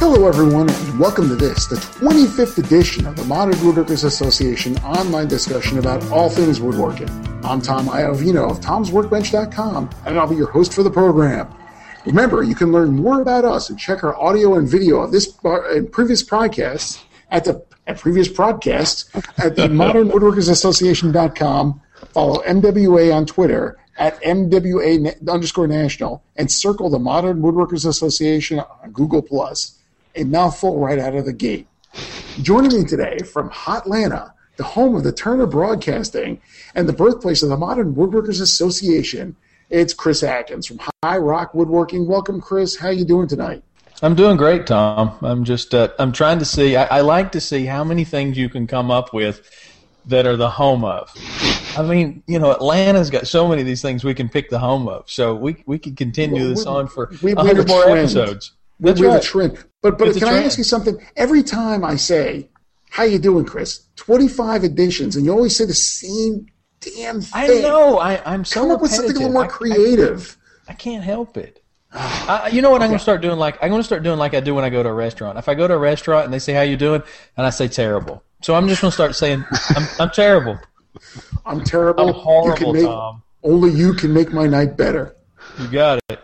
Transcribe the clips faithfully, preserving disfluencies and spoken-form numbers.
Hello, everyone, and welcome to this, the twenty-fifth edition of the Modern Woodworkers Association online discussion about all things woodworking. I'm Tom Iovino of toms workbench dot com, and I'll be your host for the program. Remember, you can learn more about us and check our audio and video of this and previous podcasts at the at previous broadcasts at the modern woodworkers association dot com. Follow M W A on Twitter at M W A underscore national, and circle the Modern Woodworkers Association on Google Plus. A mouthful right out of the gate. Joining me today from Hotlanta, the home of the Turner Broadcasting and the birthplace of the Modern Woodworkers Association, it's Chris Atkins from High Rock Woodworking. Welcome, Chris. How you doing tonight? I'm doing great, Tom. I'm just uh, I'm trying to see. I, I like to see how many things you can come up with that are the home of. I mean, you know, Atlanta's got so many of these things we can pick the home of. So we we could continue well, this we, on for we, one hundred more trend. episodes. We, That's we right. have a trend. But but It's can a I trend. ask you something? Every time I say, "How you doing, Chris?" twenty-five editions, and you always say the same damn thing. I know. I, I'm so Come up with something a little more repetitive. creative. I, I, I can't help it. I, you know what I'm going to start doing? Like I'm going to start doing like I do when I go to a restaurant. If I go to a restaurant and they say, "How you doing?" and I say terrible, so I'm just going to start saying, "I'm, I'm terrible." I'm terrible. I'm horrible, you can make, Tom. Only you can make my night better. You got it.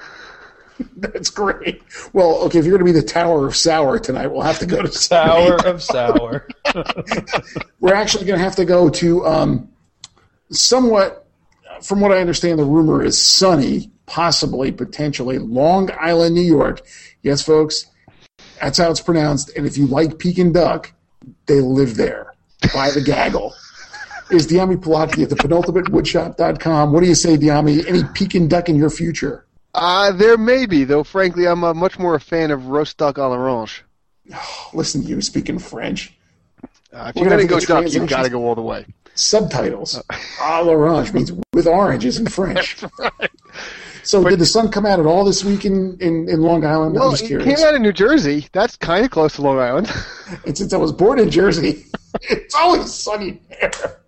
That's great. Well, okay, if you're going to be the Tower of Sour tonight, we'll have to go to Tower of Sour. We're actually going to have to go to um, somewhat, from what I understand, the rumor is sunny, possibly, potentially, Long Island, New York. Yes, folks, that's how it's pronounced. And if you like Pekin duck, they live there by the gaggle. Is Diami Pilotki at the penultimate woodshop dot com. What do you say, Diami? Any Pekin duck in your future? Uh, there may be, though, frankly, I'm uh, much more a fan of roast duck à l'orange. Oh, listen to you speaking French. Uh, if We're you're gonna going to go have to duck, get you've got to translations. go all the way. Subtitles. À l'orange means with oranges in French. Right. So But- did the sun come out at all this week in, in, in Long Island? I'm Well, just it curious. came out of New Jersey. That's kind of close to Long Island. And since I was born in Jersey, it's always sunny there.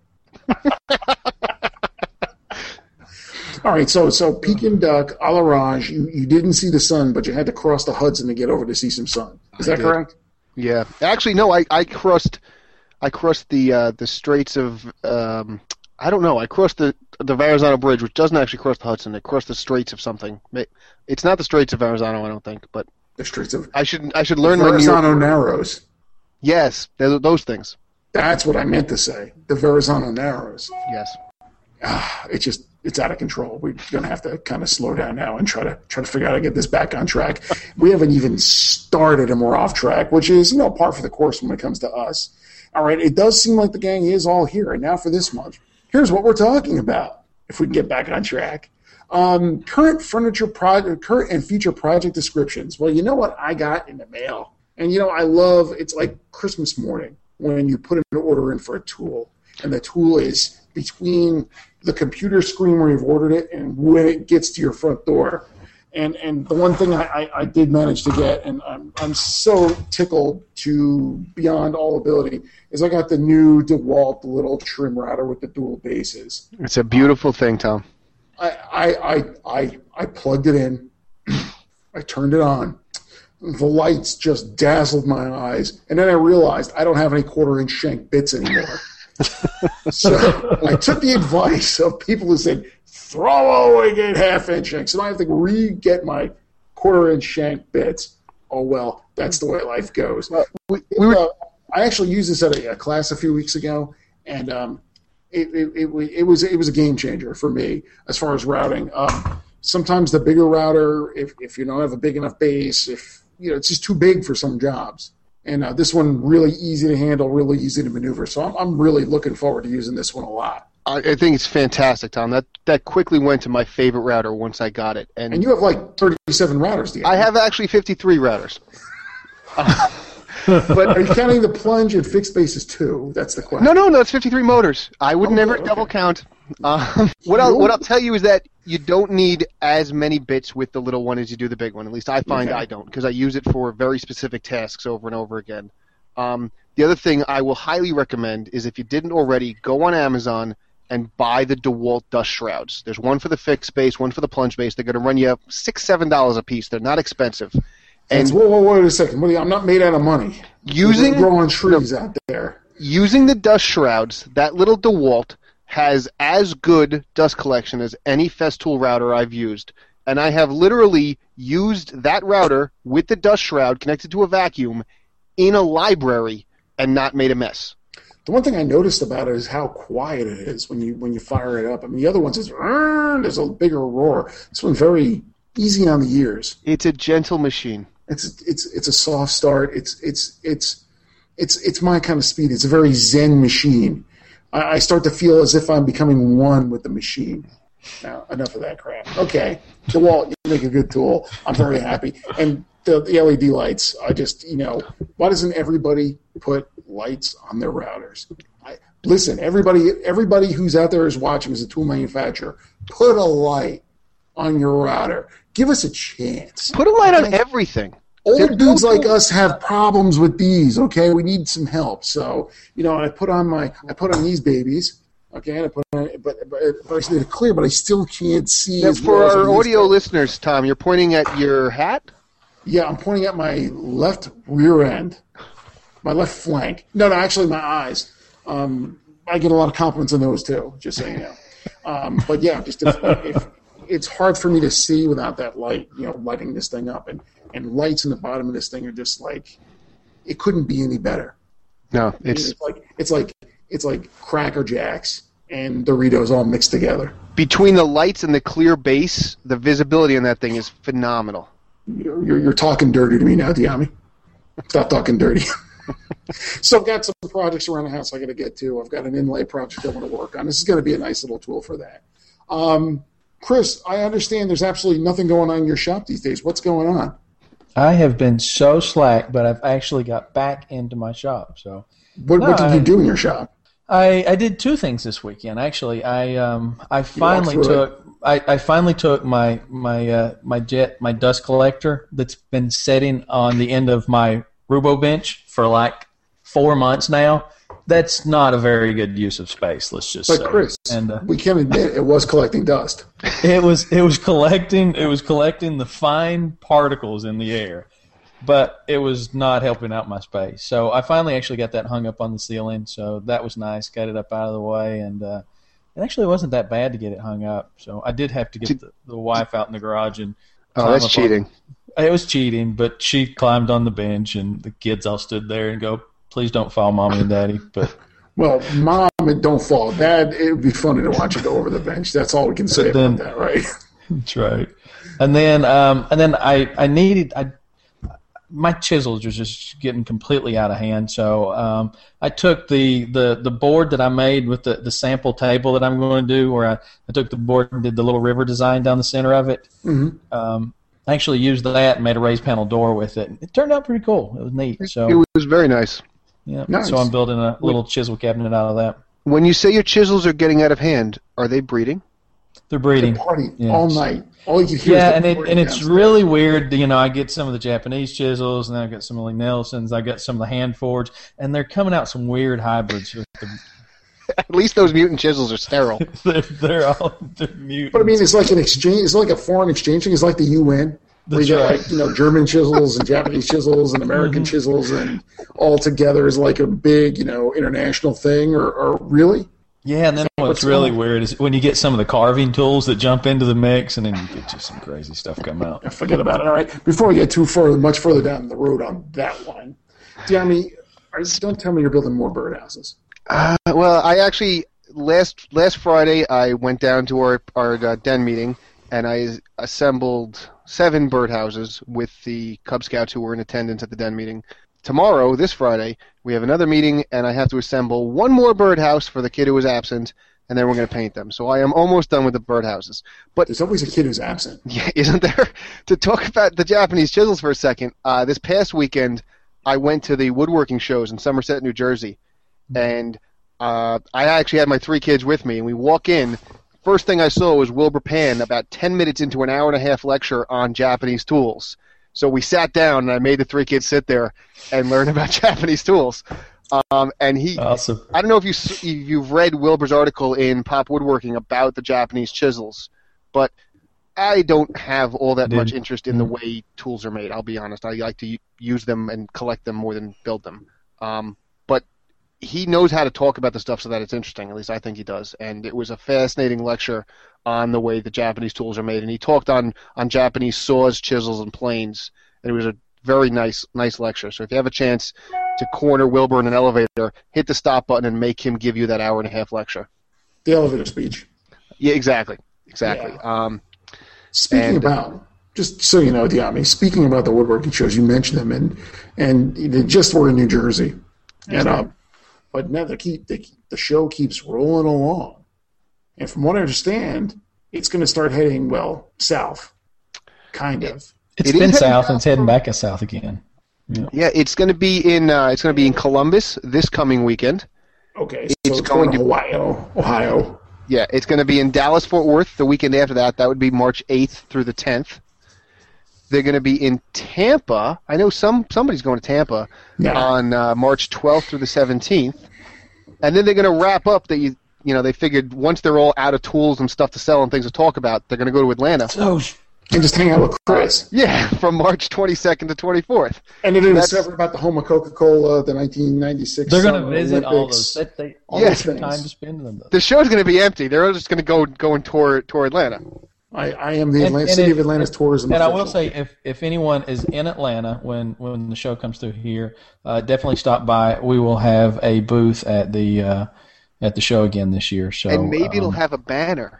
All right, so so Pekin duck, à l'orange, you, you didn't see the sun, but you had to cross the Hudson to get over to see some sun. Is I that did. correct? Yeah. Actually, no, I, I crossed I crossed the uh, the Straits of, um, I don't know, I crossed the, the Verrazano Bridge, which doesn't actually cross the Hudson. It crossed the Straits of something. It's not the Straits of Verrazano, I don't think, but The streets of I should I should learn my New Verrazano York. Narrows. Yes, they're those things. That's what I meant to say. The Verrazano Narrows. Yes. Ah, it's just it's out of control. We're going to have to kind of slow down now and try to try to figure out how to get this back on track. We haven't even started and we're off track, which is, you know, par for the course when it comes to us. All right, it does seem like the gang is all here. And now for this month, here's what we're talking about, if we can get back on track. Um, current furniture project, current and future project descriptions. Well, you know what I got in the mail? And, you know, I love, it's like Christmas morning when you put an order in for a tool. And the tool is between the computer screen where you've ordered it and when it gets to your front door. And and the one thing I, I, I did manage to get, and I'm I'm so tickled to beyond all ability, is I got the new DeWalt little trim router with the dual bases. It's a beautiful thing, Tom. I I I I, I plugged it in. I turned it on. The lights just dazzled my eyes, and then I realized I don't have any quarter-inch shank bits anymore. So I took the advice of people who said, throw away get half-inch shanks. So I have to re-get my quarter-inch shank bits. Oh, well, that's the way life goes. Well, we, we were, Uh, I actually used this at a, a class a few weeks ago, and um, it, it, it, it was it was a game changer for me as far as routing. Um, sometimes the bigger router, if, if you don't have a big enough base, if you know it's just too big for some jobs. And uh, this one really easy to handle, really easy to maneuver. So I'm, I'm really looking forward to using this one a lot. I, I think it's fantastic, Tom. That that quickly went to my favorite router once I got it. And, And you have like thirty-seven routers, do you? I have actually fifty-three routers. But are you counting the plunge and fixed bases too? That's the question. No, no, no, it's fifty-three motors. I would Oh, never okay. double count. Um, what I'll what I'll tell you is that you don't need as many bits with the little one as you do the big one. At least I find Okay. I don't, because I use it for very specific tasks over and over again. Um, the other thing I will highly recommend is, if you didn't already, go on Amazon and buy the DeWalt dust shrouds. There's one for the fixed base, one for the plunge base. They're going to run you six, seven dollars a piece. They're not expensive, And whoa, whoa, wait a second. What are you, I'm not made out of money. Using We're growing trees out there. Using the dust shrouds, that little DeWalt has as good dust collection as any Festool router I've used. And I have literally used that router with the dust shroud connected to a vacuum in a library and not made a mess. The one thing I noticed about it is how quiet it is when you when you fire it up. I mean, the other ones is there's a bigger roar. This one's very easy on the ears. It's a gentle machine. It's it's it's a soft start. It's it's it's it's it's my kind of speed. It's a very zen machine. I, I start to feel as if I'm becoming one with the machine. Now, enough of that crap. Okay, DeWalt, you make a good tool. I'm very happy. And the, the L E D lights, I just, you know, why doesn't everybody put lights on their routers? I, listen, everybody everybody who's out there is watching as a tool manufacturer, put a light on your router. Give us a chance. Put a light on everything. Old dudes like us have problems with these, okay? We need some help. So, you know, I put on my, I put on these babies, okay? And I put on, but, but, but I made it clear, but I still can't see. Now, as for well as our I audio to. listeners, Tom, you're pointing at your hat? Yeah, I'm pointing at my left rear end, my left flank. No, no, actually my eyes. Um, I get a lot of compliments on those too, just so you know. Um, but yeah, just if, if it's hard for me to see without that light, you know, lighting this thing up, and, and lights in the bottom of this thing are just like, it couldn't be any better. No, I mean, it's it's like it's like it's like Cracker Jacks and Doritos all mixed together. between the lights and the clear base, the visibility on that thing is phenomenal. You're, you're, you're talking dirty to me now, Diami. Stop talking dirty. So I've got some projects around the house I got to get to. I've got an inlay project I want to work on. This is going to be a nice little tool for that. Um, Chris, I understand there's absolutely nothing going on in your shop these days. What's going on? I have been so slack, but I've actually got back into my shop. So What, No, what did I- you do in your shop? I, I did two things this weekend. Actually, I um I finally through took I, I finally took my my uh, my jet my dust collector that's been sitting on the end of my Rubo bench for like four months now. That's not a very good use of space. Let's just But say. Chris, and uh, we can admit it was collecting dust. it was it was collecting it was collecting the fine particles in the air, but it was not helping out my space. So I finally actually got that hung up on the ceiling. So that was nice. Got it up out of the way, and uh, it actually wasn't that bad to get it hung up. So I did have to get the, the wife out in the garage and. Oh, climb that's up on- cheating. It was cheating, but she climbed on the bench, and the kids all stood there and go, "Please don't fall, mommy and daddy." But Well, Mom, it don't fall. Dad, it would be funny to watch you go over the bench. That's all we can say then- about that, right? that's right. And then, um, and then I, I needed, I, my chisels are just getting completely out of hand. So um, I took the, the, the board that I made with the, the sample table that I'm going to do, where I, I took the board and did the little river design down the center of it. Mm-hmm. Um, I actually used that and made a raised panel door with it. It turned out pretty cool. It was neat. So It was very nice. yeah, Nice. so I'm building a little chisel cabinet out of that. When you say your chisels are getting out of hand, are they breeding? They're breeding. Party Yeah. all night. All you can hear Yeah, is and the it party and it's downstairs. really weird. You know, I get some of the Japanese chisels, and I've got some of the Nelsons. I got some of the hand forged, and they're coming out some weird hybrids. With the, At least those mutant chisels are sterile. they're, they're all they're mutants. But I mean, it's like an exchange. It's like a foreign exchange thing. It's like the U N. Where That's you got right. like, you know, German chisels and Japanese chisels and American Mhm. chisels, and all together is like a big, you know, international thing. Or, or really? Yeah, and then what's What's really wrong? weird is when you get some of the carving tools that jump into the mix, and then you get just some crazy stuff come out. Yeah, forget about it. All right. Before we get too far, much further down the road on that one, Diami, are- don't tell me you're building more birdhouses. Uh, well, I actually last last Friday I went down to our our uh, den meeting and I assembled seven birdhouses with the Cub Scouts who were in attendance at the den meeting. Tomorrow, this Friday, we have another meeting and I have to assemble one more birdhouse for the kid who was absent, and then we're going to paint them. So I am almost done with the birdhouses. But There's always a kid who's absent. yeah, isn't there? To talk about the Japanese chisels for a second, uh, this past weekend I went to the woodworking shows in Somerset, New Jersey, and uh, I actually had my three kids with me, and we walk in. First thing I saw was Wilbur Pan about ten minutes into an hour and a half lecture on Japanese tools. So we sat down, and I made the three kids sit there and learn about Japanese tools. Um, and he, Awesome. I don't know if you s- if you've read Wilbur's article in Pop Woodworking about the Japanese chisels, but I don't have all that Did- much interest in the Mm. way tools are made. I'll be honest. I like to u- use them and collect them more than build them. Um, but he knows how to talk about the stuff so that it's interesting. At least I think he does. And it was a fascinating lecture on the way the Japanese tools are made. And he talked on, on Japanese saws, chisels, and planes. And it was a very nice nice lecture. So if you have a chance to corner Wilbur in an elevator, hit the stop button and make him give you that hour and a half lecture. The elevator speech. Yeah, exactly, exactly. Yeah. Um, Speaking And- about, just so you know, Diami, speaking about the woodworking shows, you mentioned them, and and they just were in New Jersey, and um, but now they keep they, keep- the show keeps rolling along, and from what I understand, it's going to start heading well south, kind of. It's It is been heading south south and it's heading from- back to south again. yeah, it's going to be in uh, it's going to be in Columbus this coming weekend. Okay, so It's it's going, going to to- Ohio, Ohio. Yeah, it's going to be in Dallas, Fort Worth the weekend after that. That would be March eighth through the tenth. They're going to be in Tampa. I know some somebody's going to Tampa Yeah. on uh, March twelfth through the seventeenth, and then they're going to wrap up. That you you know they figured once they're all out of tools and stuff to sell and things to talk about, they're going to go to Atlanta. So And just hang out with Chris. Yeah, from March twenty-second to twenty-fourth. And they're going to That's- discover about the home of Coca-Cola, the nineteen ninety-six they're going to Summer visit all Olympics. those. That they all all those the things. time to spend in them. The show's going to be empty. They're just going to go go and tour tour Atlanta. I, I am the And- Atlanta, and City if- of Atlanta's tourism And I will official. say, if, if anyone is in Atlanta when, when the show comes through here, uh, definitely stop by. We will have a booth at the uh, at the show again this year. So And maybe it'll um, have a banner.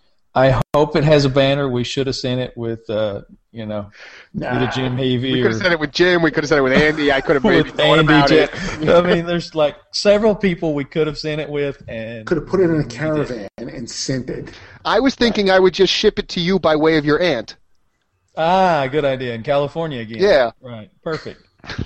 I hope it has a banner. We should have sent it with uh, you know Nah. either Jim We Heavey could or have sent it with Jim. We could have sent it with Andy. I could have maybe with thought Andy. about it. Jet. I mean, there's like several people we could have sent it with, and Could have put it in a caravan and sent it. I was thinking I would just ship it to you by way of your aunt. ah, good idea. In California again. Yeah. Right. Perfect.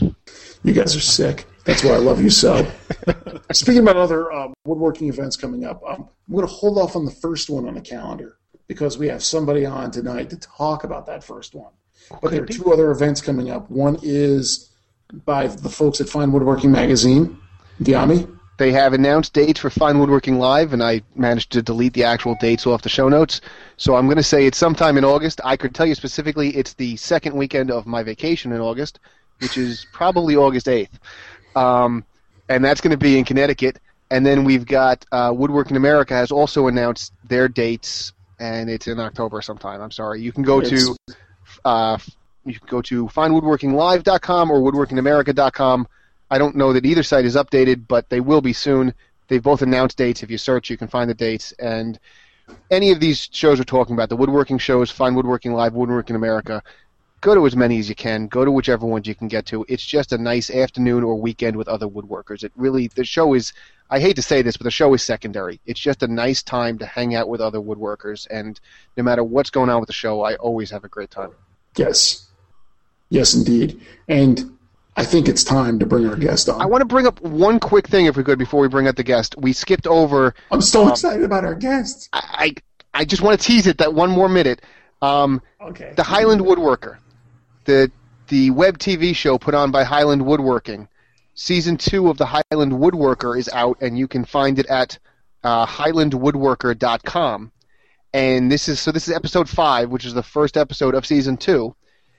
You guys are sick. That's why I love you so. Speaking about other um, woodworking events coming up, um, I'm going to hold off on the first one on the calendar because we have somebody on tonight to talk about that first one. But there are two other events coming up. One is by the folks at Fine Woodworking Magazine, Diami. They have announced dates for Fine Woodworking Live, and I managed to delete the actual dates off the show notes. So I'm going to say it's sometime in August. I could tell you specifically it's the second weekend of my vacation in August, which is probably August eighth. Um, and that's going to be in Connecticut. And then we've got uh, Woodworking America has also announced their dates, and it's in October sometime. I'm sorry. You can go It's- to uh, you can go to fine woodworking live dot com or woodworking america dot com. I don't know that either site is updated, but they will be soon. They've both announced dates. If you search, you can find the dates. And any of these shows we're talking about, the woodworking shows, Fine Woodworking Live, Woodworking America, go to as many as you can. Go to whichever ones you can get to. It's just a nice afternoon or weekend with other woodworkers. It really, the show is, I hate to say this, but the show is secondary. It's just a nice time to hang out with other woodworkers. And no matter what's going on with the show, I always have a great time. Yes. Yes, indeed. And I think it's time to bring our guest on. I want to bring up one quick thing, if we could, before we bring up the guest. We skipped over. I'm so um, excited about our guest. I, I I just want to tease it that one more minute. Um, Okay. the Highland Woodworker, the the web T V show put on by Highland Woodworking. Season two of the Highland Woodworker is out, and you can find it at uh, highland woodworker dot com. And this is so. This is episode five, which is the first episode of season two,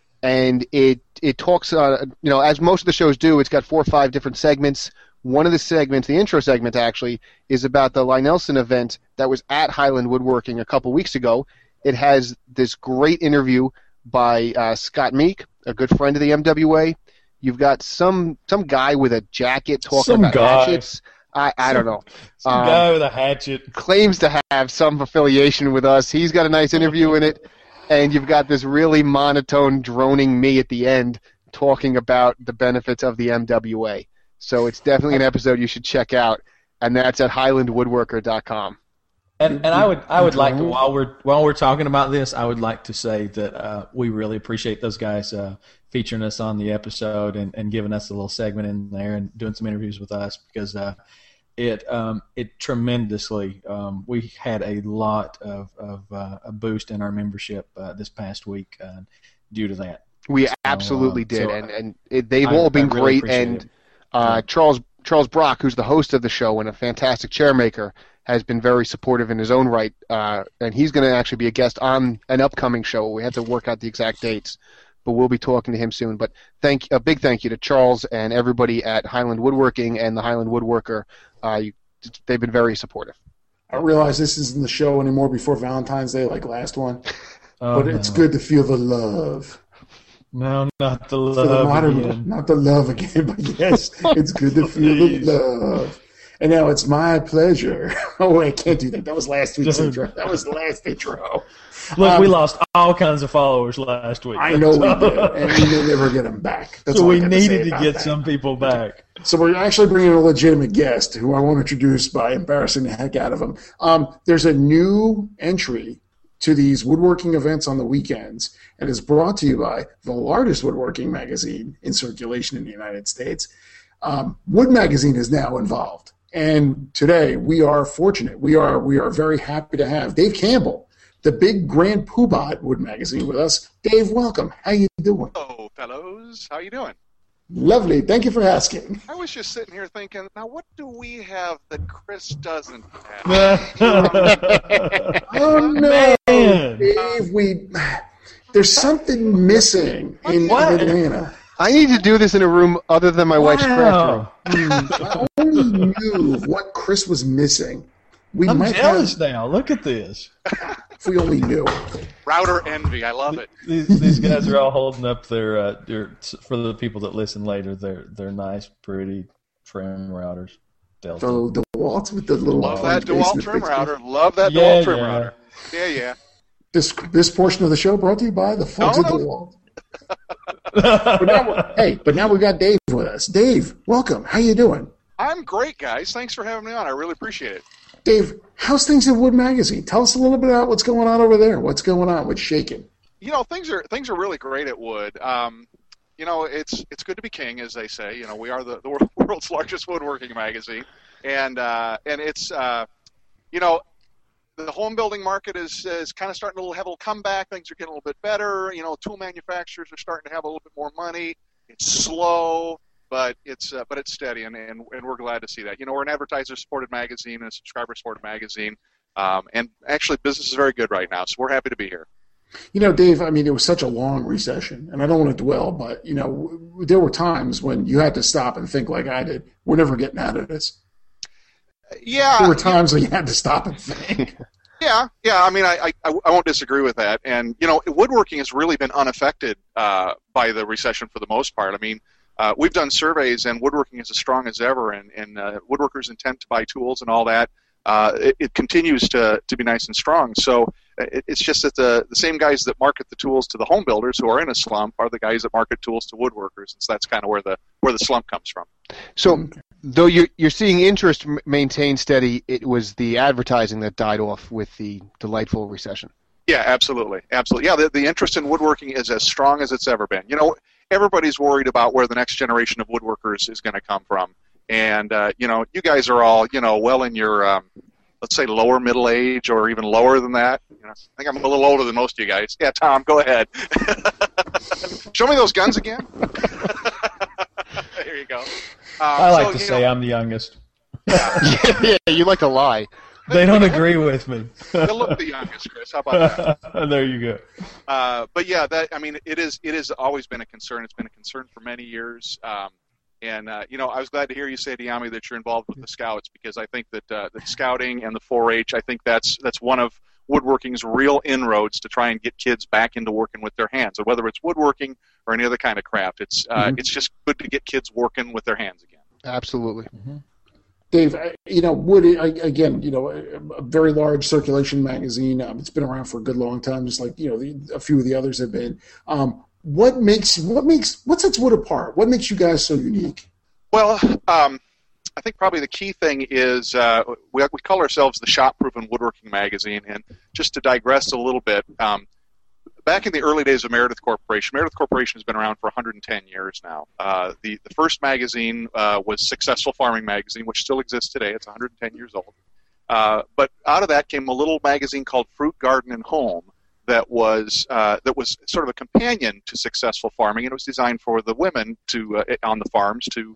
and it it talks. Uh, you know, as most of the shows do, it's got four or five different segments. One of the segments, the intro segment, actually, is about the Lynelson event that was at Highland Woodworking a couple weeks ago. It has this great interview by uh, Scott Meek, a good friend of the M W A. You've got some some guy with a jacket talking Some about guy. hatchets. I, I don't know. Some Um, guy with a hatchet. Claims to have some affiliation with us. He's got a nice interview in it. And you've got this really monotone, droning me at the end talking about the benefits of the M W A. So it's definitely an episode you should check out, and that's at highland woodworker dot com. And and I would I would like to while we're while we're talking about this, I would like to say that uh, we really appreciate those guys uh, featuring us on the episode and, and giving us a little segment in there and doing some interviews with us because uh, it um, it tremendously um, we had a lot of of uh, a boost in our membership uh, this past week uh, due to that. We So, absolutely uh, did, so and and it, they've I- all been I really great. appreciate And it. uh, Charles Charles Brock, who's the host of the show and a fantastic chairmaker, has been very supportive in his own right, uh, and he's going to actually be a guest on an upcoming show. We had to work out the exact dates, but we'll be talking to him soon. But thank a big thank you to Charles and everybody at Highland Woodworking and the Highland Woodworker. Uh, you, they've been very supportive. I realize this isn't the show anymore before Valentine's Day like last one, Oh, but it's no. good to feel the love. No, not the For the love modern, again. not the love again, but yes, it's good to feel the love. And now it's my pleasure. Oh, I can't do that. That was last week's Dude. intro. That was the last intro. Look, Um, we lost all kinds of followers last week. I know we did, and we may never get them back. That's so all I we got to say needed to about get that. some people back. So we're actually bringing a legitimate guest who I want to introduce by embarrassing the heck out of him. Um, there's a new entry to these woodworking events on the weekends, and is brought to you by the largest woodworking magazine in circulation in the United States. Um, Wood Magazine is now involved, and today we are fortunate. We are we are very happy to have Dave Campbell, the big Grand Poobah at Wood Magazine, with us. Dave, welcome. How you doing? Hello, fellows. How you doing? Lovely. Thank you for asking. I was just sitting here thinking, now what do we have that Chris doesn't have? Oh no, Man. Dave! We there's something missing in What? Atlanta. I need to do this in a room other than my wife's craft room. Wow. I only knew what Chris was missing. We I'm might jealous have now. Look at this. if we only knew. Router envy. I love it. These, these guys are all holding up their, uh, their, for the people that listen later, their, their nice, pretty trim routers. Delta. The DeWalt with the little Love orange that DeWalt basement trim fixture. router. Love that Yeah, DeWalt trim yeah. router. Yeah, yeah. This this portion of the show brought to you by the folks No, at no. DeWalt. But now we're- hey, but now we got Dave with us. Dave, welcome. How you doing? I'm great, guys. Thanks for having me on. I really appreciate it. Dave, how's things at Wood Magazine? Tell us a little bit about what's going on over there. What's going on? What's shaking? You know, things are things are really great at Wood. Um, you know, it's it's good to be king, as they say. You know, we are the, the wor- world's largest woodworking magazine, and uh, and it's uh, you know, the home building market is is kind of starting to have a little comeback. Things are getting a little bit better. You know, tool manufacturers are starting to have a little bit more money. It's slow, but it's uh, but it's steady, and, and and we're glad to see that. You know, we're an advertiser-supported magazine and a subscriber-supported magazine, um, and actually business is very good right now. So we're happy to be here. You know, Dave, I mean, it was such a long recession, and I don't want to dwell, but, you know, w- there were times when you had to stop and think like I did. We're never getting out of this. Yeah, There were times when you had to stop and think. Yeah, yeah. I mean, I, I, I won't disagree with that. And, you know, woodworking has really been unaffected uh, by the recession for the most part. I mean, uh, we've done surveys, and woodworking is as strong as ever, and, and uh, woodworkers intent to buy tools and all that. Uh, it, it continues to, to be nice and strong. So it, it's just that the, the same guys that market the tools to the home builders who are in a slump are the guys that market tools to woodworkers. And so that's kind of where the where the slump comes from. So, though you're you're seeing interest m- maintain steady, it was the advertising that died off with the delightful recession. Yeah, absolutely, absolutely. Yeah, the, the interest in woodworking is as strong as it's ever been. You know, everybody's worried about where the next generation of woodworkers is going to come from, and uh, you know, you guys are all, you know, well in your, um, let's say, lower middle age or even lower than that. You know, I think I'm a little older than most of you guys. Yeah, Tom, go ahead. Show me those guns again. There you go. Um, I like so, to you say know, I'm the youngest. Yeah, you like to lie. They don't agree with me. they look the youngest, Chris. How about that? There you go. Uh, but yeah, that I mean, it is. It has always been a concern. It's been a concern for many years. Um, and uh, you know, I was glad to hear you say, Diami, that you're involved with the Scouts, because I think that uh, the Scouting and the four H, I think that's that's one of woodworking's real inroads to try and get kids back into working with their hands, or whether it's woodworking or any other kind of craft. It's uh, Mhm. it's just good to get kids working with their hands again. Absolutely. Dave, I- you know, Wood, I- again, you know, a, a very large circulation magazine. Um, it's been around for a good long time, just like, you know, the, a few of the others have been. Um, what makes, what makes, what sets Wood apart? What makes you guys so unique? Well, um, I think probably the key thing is uh, we, we call ourselves the Shop-Proven Woodworking Magazine. And just to digress a little bit, um, back in the early days of Meredith Corporation, Meredith Corporation has been around for one hundred ten years now. Uh, the, the first magazine uh, was Successful Farming Magazine, which still exists today. It's one hundred ten years old. Uh, but out of that came a little magazine called Fruit, Garden, and Home that was uh, that was sort of a companion to Successful Farming, and it was designed for the women to uh, on the farms to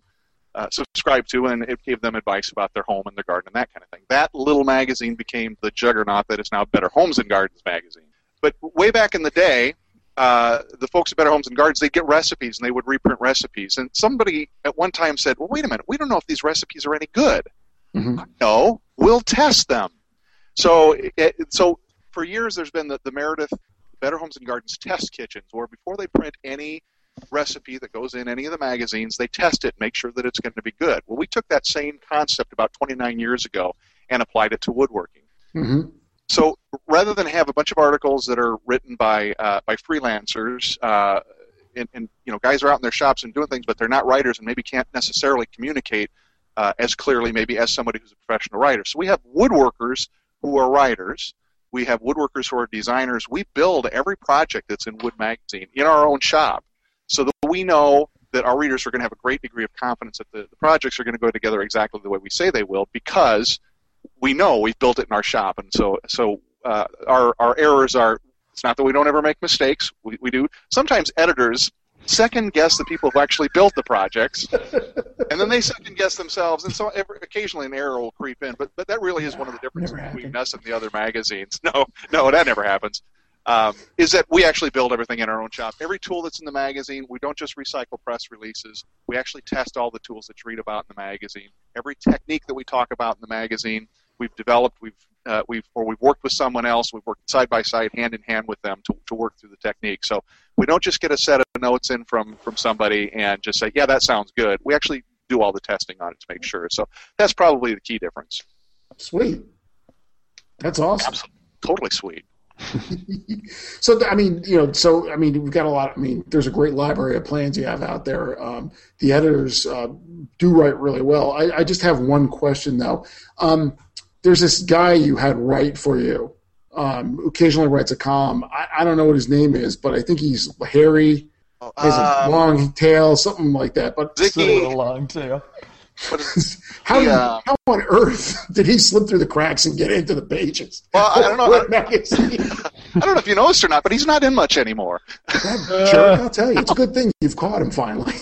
uh, subscribe to, and it gave them advice about their home and their garden and that kind of thing. That little magazine became the juggernaut that is now Better Homes and Gardens magazine. But way back in the day, uh, the folks at Better Homes and Gardens, they'd get recipes, and they would reprint recipes. And somebody at one time said, well, wait a minute, we don't know if these recipes are any good. Mm-hmm. No, we'll test them. So, it, so for years, there's been the, the Meredith Better Homes and Gardens test kitchens, where before they print any recipe that goes in any of the magazines, they test it and make sure that it's going to be good. Well, we took that same concept about twenty-nine years ago and applied it to woodworking. Mm-hmm. So rather than have a bunch of articles that are written by uh, by freelancers, uh, and, and you know, guys are out in their shops and doing things, but they're not writers and maybe can't necessarily communicate uh, as clearly maybe as somebody who's a professional writer. So we have woodworkers who are writers. We have woodworkers who are designers. We build every project that's in Wood Magazine in our own shop, so that we know that our readers are going to have a great degree of confidence that the, the projects are going to go together exactly the way we say they will, because we know we've built it in our shop. And so so uh, our, our errors are, it's not that we don't ever make mistakes. We, we do. Sometimes editors second-guess the people who actually built the projects, and then they second-guess themselves, and so every, occasionally an error will creep in. But but that really is one of the differences between us and the other magazines. No, no, that never happens. Um, is that we actually build everything in our own shop. Every tool that's in the magazine, we don't just recycle press releases. We actually test all the tools that you read about in the magazine. Every technique that we talk about in the magazine, we've developed, we've uh, we've or we've worked with someone else. We've worked side by side, hand in hand with them to to work through the technique. So we don't just get a set of notes in from from somebody and just say, yeah, that sounds good. We actually do all the testing on it to make sure. So that's probably the key difference. Sweet. That's awesome. Absolutely. Totally sweet. So, I mean, you know, so, I mean, we've got a lot, I mean, there's a great library of plans you have out there. Um, the editors uh, do write really well. I, I just have one question, though. Um, there's this guy you had write for you, um, who occasionally writes a column. I, I don't know what his name is, but I think he's hairy, has a Um, long tail, something like that. But Still with a long tail. how, did, Yeah. how on earth did he slip through the cracks and get into the pages? Well, I don't know. What magazine? I don't know if you noticed or not, but he's not in much anymore. That jerk, I'll tell you. It's a good thing you've caught him finally.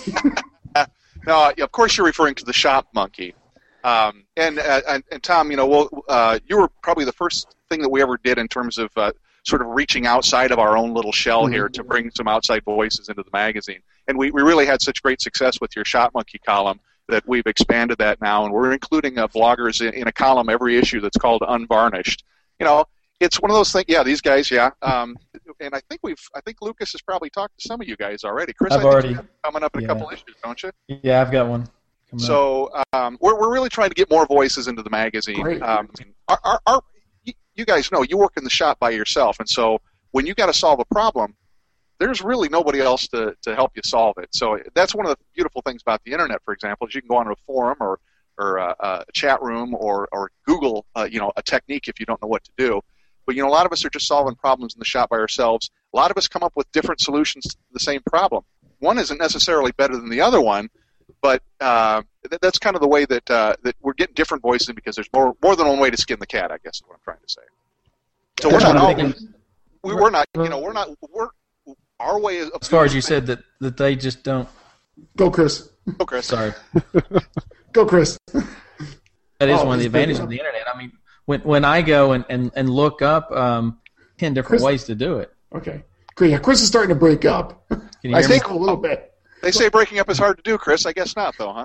No, of course you're referring to the Shop Monkey. Um, and, uh, and and Tom, you know, well, uh, you were probably the first thing that we ever did in terms of uh, sort of reaching outside of our own little shell here to bring some outside voices into the magazine. And we, we really had such great success with your Shop Monkey column that we've expanded that now, and we're including uh, bloggers in, in a column every issue that's called Unvarnished. You know, it's one of those things. Yeah, these guys. Yeah, um, and I think we've. I think Lucas has probably talked to some of you guys already. Chris, I've I think already- you have coming up in yeah. a couple issues, don't you? Yeah, I've got one. coming up. So um, we're we're really trying to get more voices into the magazine. Great. Um, our, our, our, you, you guys know you work in the shop by yourself, and so when you got to solve a problem, there's really nobody else to, to help you solve it. So that's one of the beautiful things about the internet, for example, is you can go on a forum or or a, a chat room or or Google uh, you know a technique if you don't know what to do. But you know a lot of us are just solving problems in the shop by ourselves. A lot of us come up with different solutions to the same problem. One isn't necessarily better than the other one, but uh, th- that's kind of the way that uh, that we're getting different voices because there's more more than one way to skin the cat, I guess is what I'm trying to say. So we're That's not what I'm all, thinking. we, we're not you know we're not we're our way of As far as you said that, that they just don't. Go, Chris. Oh, Chris. Sorry. Go, Chris. That is Oh, one of the he's big advantages enough. of the internet. I mean, when when I go and, and, and look up um, ten different Chris- ways to do it. Okay. Great. Yeah, Chris is starting to break up. Can you I hear me? think a little bit. They say breaking up is hard to do, Chris. I guess not, though, huh?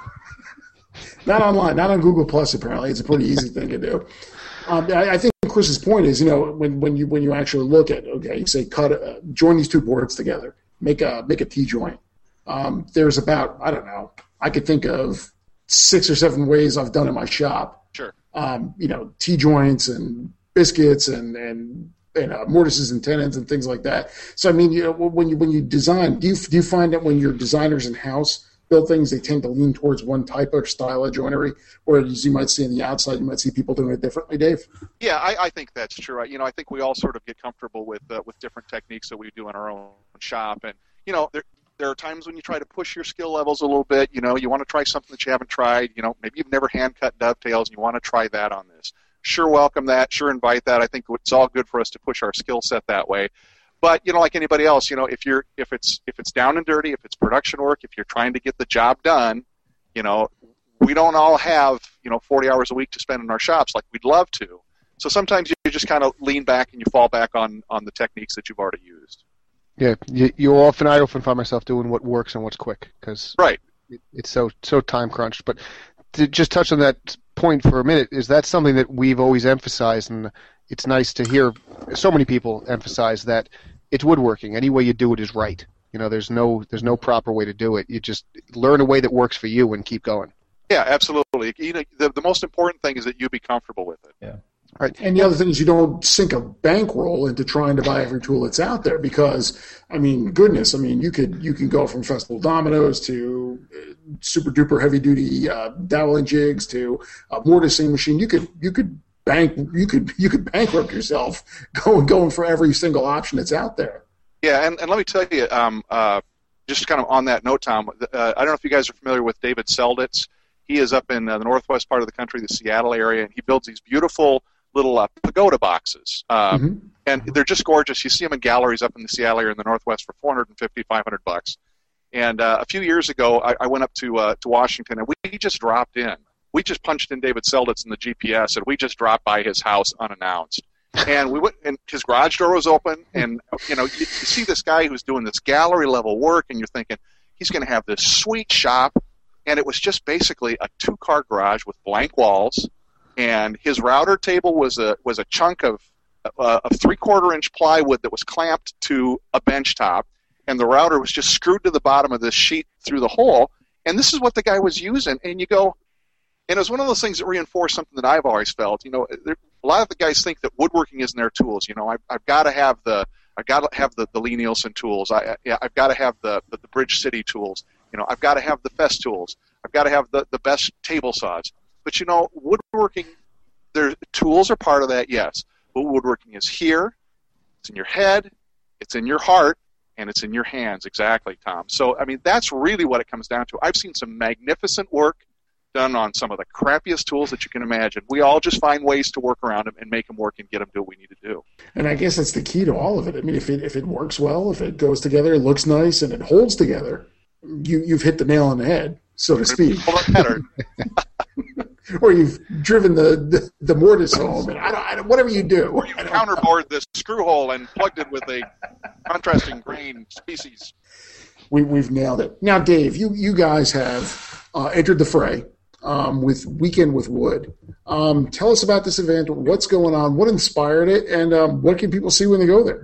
Not online, not on Google Plus. Apparently, it's a pretty easy thing to do. Um, I, I think Chris's point is, you know, when, when you when you actually look at, okay, you say cut, uh, join these two boards together, make a make a T joint. Um, there's about I don't know, I could think of six or seven ways I've done in my shop. Sure. Um, you know, T joints and biscuits and and and uh, mortises and tenons and things like that. So I mean, you know, when you when you design, do you do you find that when your designers in house build things, they tend to lean towards one type of style of joinery, or as you might see on the outside, you might see people doing it differently, Dave? Yeah, I, I think that's true. I, you know, I think we all sort of get comfortable with uh, with different techniques that we do in our own shop, and you know, there there are times when you try to push your skill levels a little bit. You know, you want to try something that you haven't tried. You know, maybe you've never hand cut dovetails, and you want to try that on this. Sure, welcome that. Sure, invite that. I think it's all good for us to push our skill set that way. But you know, like anybody else, you know, if you're if it's if it's down and dirty, if it's production work, if you're trying to get the job done, you You know, we don't all have, you know, forty hours a week to spend in our shops like we'd love to. So sometimes you just kind of lean back and you fall back on, on the techniques that you've already used. Yeah, you, you often I often find myself doing what works and what's quick because right. it, it's so so time crunched. But to just touch on that point for a minute, is that something that we've always emphasized, and it's nice to hear so many people emphasize that it's woodworking. Any way you do it is right. You know, there's no there's no proper way to do it. You just learn a way that works for you and keep going. Yeah, absolutely. You know, the the most important thing is that you be comfortable with it. Yeah. Right. And the other thing is you don't sink a bankroll into trying to buy every tool that's out there because, I mean, goodness, I mean, you could you can go from Festival Dominoes to super duper heavy duty uh, doweling jigs to a mortising machine. You could you could bank you could you could bankrupt yourself going going for every single option that's out there. Yeah, and, and let me tell you, um, uh, just kind of on that note, Tom. Uh, I don't know if you guys are familiar with David Selditz. He is up in uh, the northwest part of the country, the Seattle area, and he builds these beautiful little uh, pagoda boxes, um, mm-hmm. and they're just gorgeous. You see them in galleries up in the Seattle area in the Northwest for four hundred fifty, five hundred bucks. And uh, a few years ago, I, I went up to uh, to Washington, and we just dropped in. We just punched in David Selditz in the G P S, and we just dropped by his house unannounced. And we went, and his garage door was open, and you know, you, you see this guy who's doing this gallery level work, and you're thinking he's going to have this sweet shop, and it was just basically a two car garage with blank walls. And his router table was a was a chunk of uh, of three quarter inch plywood that was clamped to a bench top, and the router was just screwed to the bottom of this sheet through the hole. And this is what the guy was using. And you go, and it was one of those things that reinforced something that I've always felt. You know, there, a lot of the guys think that woodworking isn't their tools. You know, I, I've got to have the I've got to have the, the Lee Nielsen tools. I, I I've got to have the, the the Bridge City tools. You know, I've got to have the Fest tools. I've got to have the, the best table saws. But, you know, woodworking, their tools are part of that, yes. But woodworking is here, it's in your head, it's in your heart, and it's in your hands, exactly, Tom. So, I mean, that's really what it comes down to. I've seen some magnificent work done on some of the crappiest tools that you can imagine. We all just find ways to work around them and make them work and get them do what we need to do. And I guess that's the key to all of it. I mean, if it if it works well, if it goes together, it looks nice, and it holds together, you, you've hit the nail on the head, so to speak. Or you've driven the, the, the mortise home, and I don't, I don't, whatever you do. You counterbored this screw hole and plugged it with a contrasting grain species. We, we've nailed it. Now, Dave, you, you guys have uh, entered the fray um, with Weekend with Wood. Um, tell us about this event, what's going on, what inspired it, and um, what can people see when they go there?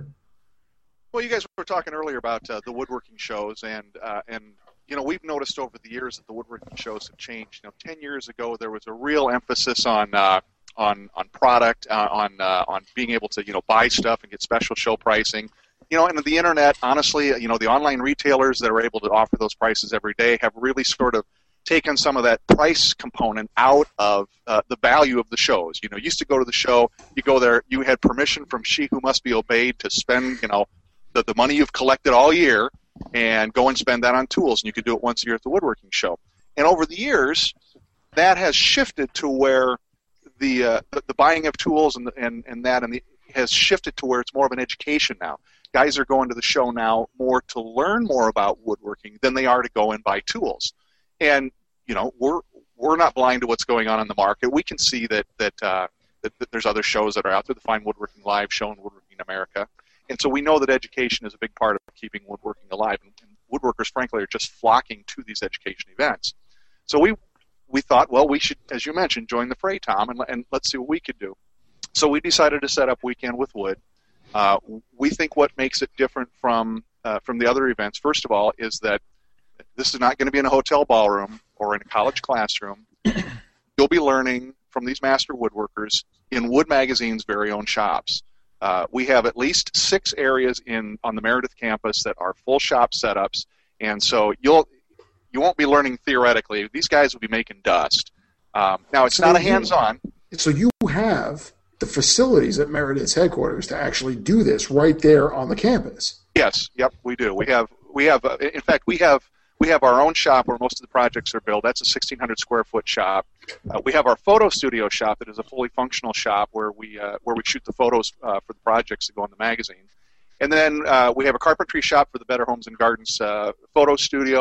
Well, you guys were talking earlier about uh, the woodworking shows, and uh, and you know, we've noticed over the years that the woodworking shows have changed. You know, ten years ago there was a real emphasis on uh, on on product, uh, on uh, on being able to you know buy stuff and get special show pricing. You know, and the internet, honestly, you know, the online retailers that are able to offer those prices every day have really sort of taken some of that price component out of uh, the value of the shows. You know, you used to go to the show, you go there, you had permission from She Who Must Be Obeyed to spend, you know, the, the money you've collected all year and go and spend that on tools, and you could do it once a year at the woodworking show. And over the years, that has shifted to where the uh, the, the buying of tools and and and that and the, has shifted to where it's more of an education now. Guys are going to the show now more to learn more about woodworking than they are to go and buy tools. And you know, we're we're not blind to what's going on in the market. We can see that that uh, that, that there's other shows that are out there. The Fine Woodworking Live show and Woodworking America. And so we know that education is a big part of keeping woodworking alive. And woodworkers, frankly, are just flocking to these education events. So we we thought, well, we should, as you mentioned, join the fray, Tom, and, and let's see what we could do. So we decided to set up Weekend with Wood. Uh, we think what makes it different from uh, from the other events, first of all, is that this is not going to be in a hotel ballroom or in a college classroom. You'll be learning from these master woodworkers in Wood Magazine's very own shops. Uh, we have at least six areas in on the Meredith campus that are full shop setups, and so you'll you won't be learning theoretically. These guys will be making dust. Um, now it's so not a hands-on. You, so you have the facilities at Meredith's headquarters to actually do this right there on the campus. Yes, yep, we do. We have we have uh, in fact we have. We have our own shop where most of the projects are built. That's a sixteen hundred square foot shop. Uh, we have our photo studio shop that is a fully functional shop where we uh, where we shoot the photos uh, for the projects that go in the magazine. And then uh, we have a carpentry shop for the Better Homes and Gardens uh, photo studio.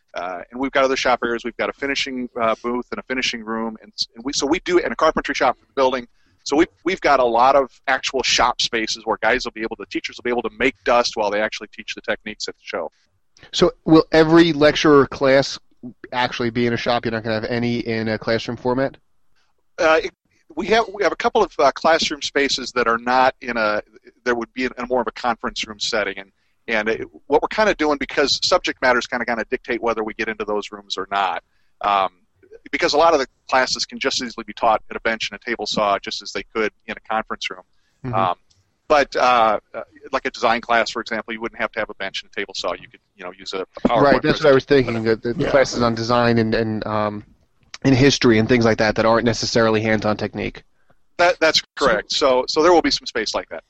uh, and we've got other shop areas. We've got a finishing uh, booth and a finishing room, and, and we so we do and a carpentry shop in the building. So we we've got a lot of actual shop spaces where guys will be able to, teachers will be able to make dust while they actually teach the techniques at the show. So will every lecture or class actually be in a shop? You're not going to have any in a classroom format? Uh, it, we have we have a couple of uh, classroom spaces that are not in a. There would be in a more of a conference room setting, and and it, what we're kind of doing, because subject matter is kind of going to dictate whether we get into those rooms or not. Um, because a lot of the classes can just easily be taught at a bench and a table saw, just as they could in a conference room. Mm-hmm. Um, but uh, uh, like a design class, for example, you wouldn't have to have a bench and a table saw. You could, you know, use a, a PowerPoint. Right, that's what I was thinking. The, the yeah. classes on design and and um, in history and things like that that aren't necessarily hands-on technique. That that's correct. So so there will be some space like that.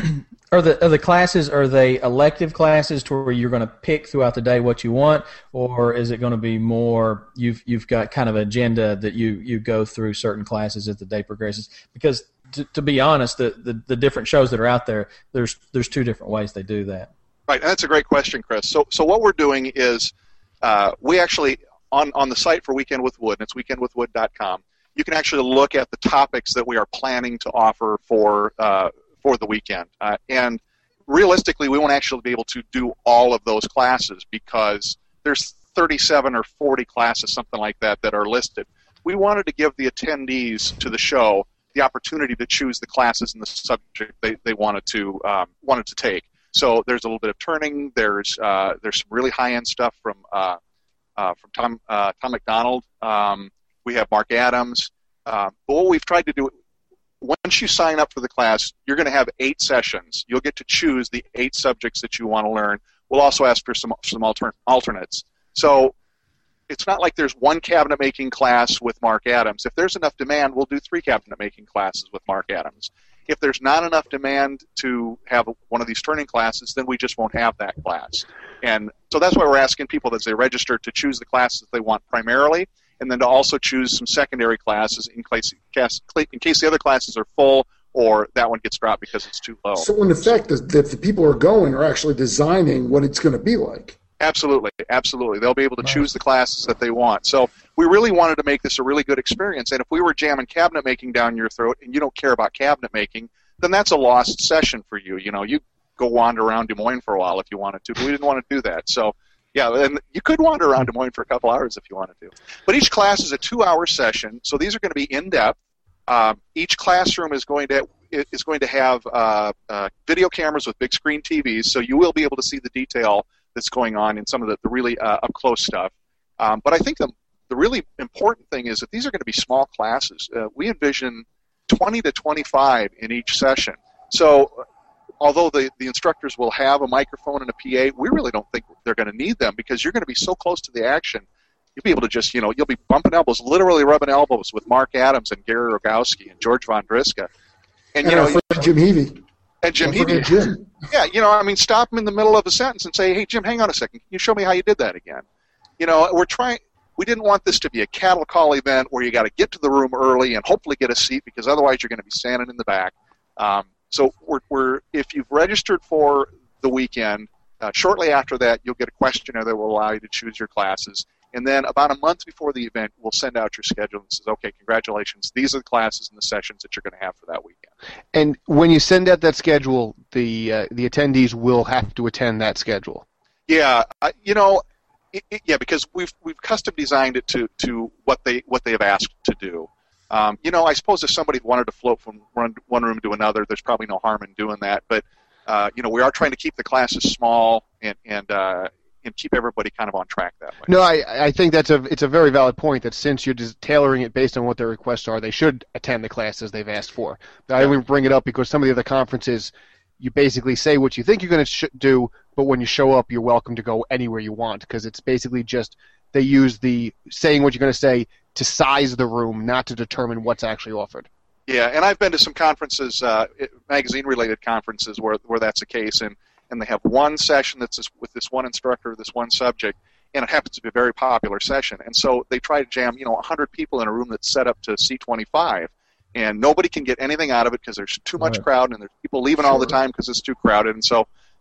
Are the are the classes, are they elective classes to where you're going to pick throughout the day what you want, or is it going to be more you've you've got kind of an agenda that you, you go through certain classes as the day progresses? Because to, to be honest, the, the, the different shows that are out there, there's there's two different ways they do that. Right, and that's a great question, Chris. So so what we're doing is uh, we actually on on the site for Weekend with Wood, and it's weekend with wood dot com. You can actually look at the topics that we are planning to offer for. Uh, for the weekend. Uh, and realistically, we won't actually be able to do all of those classes because there's thirty-seven or forty classes, something like that, that are listed. We wanted to give the attendees to the show the opportunity to choose the classes and the subject they, they wanted to um, wanted to take. So there's a little bit of turning. There's uh, there's some really high-end stuff from uh, uh, from Tom uh, Tom McDonald. Um, we have Mark Adams. Uh, but what we've tried to do, once you sign up for the class, you're going to have eight sessions. You'll get to choose the eight subjects that you want to learn. We'll also ask for some some alter, alternates. So it's not like there's one cabinet making class with Mark Adams. If there's enough demand, we'll do three cabinet making classes with Mark Adams. If there's not enough demand to have one of these turning classes, then we just won't have that class. And so that's why we're asking people as they register to choose the classes they want primarily, and then to also choose some secondary classes in case, in case the other classes are full or that one gets dropped because it's too low. So in effect, the, the people who are going are actually designing what it's going to be like. Absolutely, absolutely. They'll be able to choose the classes that they want. So we really wanted to make this a really good experience. And if we were jamming cabinet making down your throat and you don't care about cabinet making, then that's a lost session for you. You know, you go wander around Des Moines for a while if you wanted to, but we didn't want to do that. So yeah, and you could wander around Des Moines for a couple hours if you wanted to. But each class is a two-hour session, so these are going to be in-depth. Um, each classroom is going to is going to have uh, uh, video cameras with big screen T Vs, so you will be able to see the detail that's going on in some of the, the really uh, up-close stuff. Um, but I think the, the really important thing is that these are going to be small classes. Uh, we envision twenty to twenty-five in each session. So although the, the instructors will have a microphone and a P A, we really don't think they're going to need them because you're going to be so close to the action. You'll be able to just, you know, you'll be bumping elbows, literally rubbing elbows with Mark Adams and Gary Rogowski and George Von Driska. And, and you know, Jim Heavey. And Jim Don't Heavey. Jim. Yeah, you know, I mean, stop him in the middle of a sentence and say, hey, Jim, hang on a second. Can you show me how you did that again? You know, we're trying, we didn't want this to be a cattle call event where you got to get to the room early and hopefully get a seat because otherwise you're going to be standing in the back. Um, so we're, we're, if you've registered for the weekend, uh, shortly after that, you'll get a questionnaire that will allow you to choose your classes. And then about a month before the event, we'll send out your schedule and says, okay, congratulations. These are the classes and the sessions that you're going to have for that weekend. And when you send out that schedule, the uh, the attendees will have to attend that schedule. Yeah, uh, you know, it, it, yeah, because we've we've custom designed it to, to what they what they have asked to do. Um, you know, I suppose if somebody wanted to float from one, one room to another, there's probably no harm in doing that. But uh, you know, we are trying to keep the classes small and and uh, and keep everybody kind of on track that way. No, I I think that's a it's a very valid point that since you're just tailoring it based on what their requests are, they should attend the classes they've asked for. But I only bring it up because some of the other conferences, you basically say what you think you're going to sh- do, but when you show up, you're welcome to go anywhere you want because it's basically just they use the saying what you're going to say to size the room, not to determine what's actually offered. Yeah, and I've been to some conferences, uh, magazine-related conferences, where where that's the case, and, and they have one session that's this, with this one instructor, this one subject, and it happens to be a very popular session. And so they try to jam, you know, one hundred people in a room that's set up to seat twenty-five, and nobody can get anything out of it because there's too much right. crowd, and there's people leaving sure. all the time because it's too crowded. And so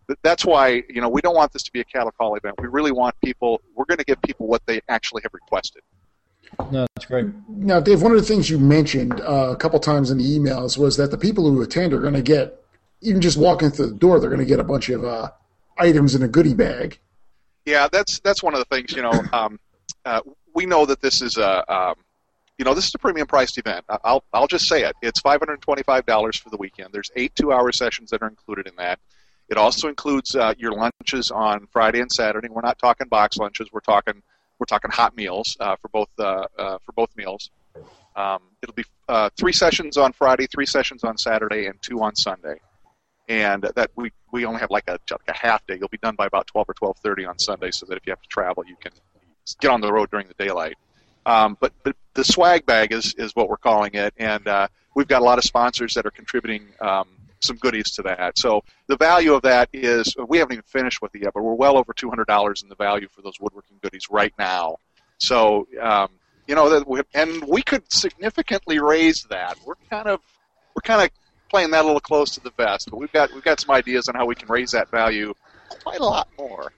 th- that's why, you know, we don't want this to be a cattle call event. We really want people, we're going to give people what they actually have requested. No, that's great. Now, Dave, one of the things you mentioned uh, a couple times in the emails was that the people who attend are going to get, even just walking through the door, they're going to get a bunch of uh, items in a goodie bag. Yeah, that's that's one of the things, you know, um, uh, we know that this is a, um, you know, this is a premium priced event. I'll I'll just say it. It's five hundred twenty-five dollars for the weekend. There's eight two-hour sessions that are included in that. It also includes uh, your lunches on Friday and Saturday. We're not talking box lunches. We're talking we're talking hot meals uh, for both uh, uh, for both meals. Um, it'll be uh, three sessions on Friday, three sessions on Saturday, and two on Sunday. And that we, we only have like a like a half day. You'll be done by about twelve or twelve thirty on Sunday, so that if you have to travel, you can get on the road during the daylight. Um, but, but the swag bag is, is what we're calling it, and uh, we've got a lot of sponsors that are contributing um, some goodies to that. So the value of that is, we haven't even finished with it yet, but we're well over two hundred dollars in the value for those woodworking goodies right now. So, um, you know, that we, and we could significantly raise that. We're kind of we're kind of playing that a little close to the vest, but we've got we've got some ideas on how we can raise that value quite a lot more.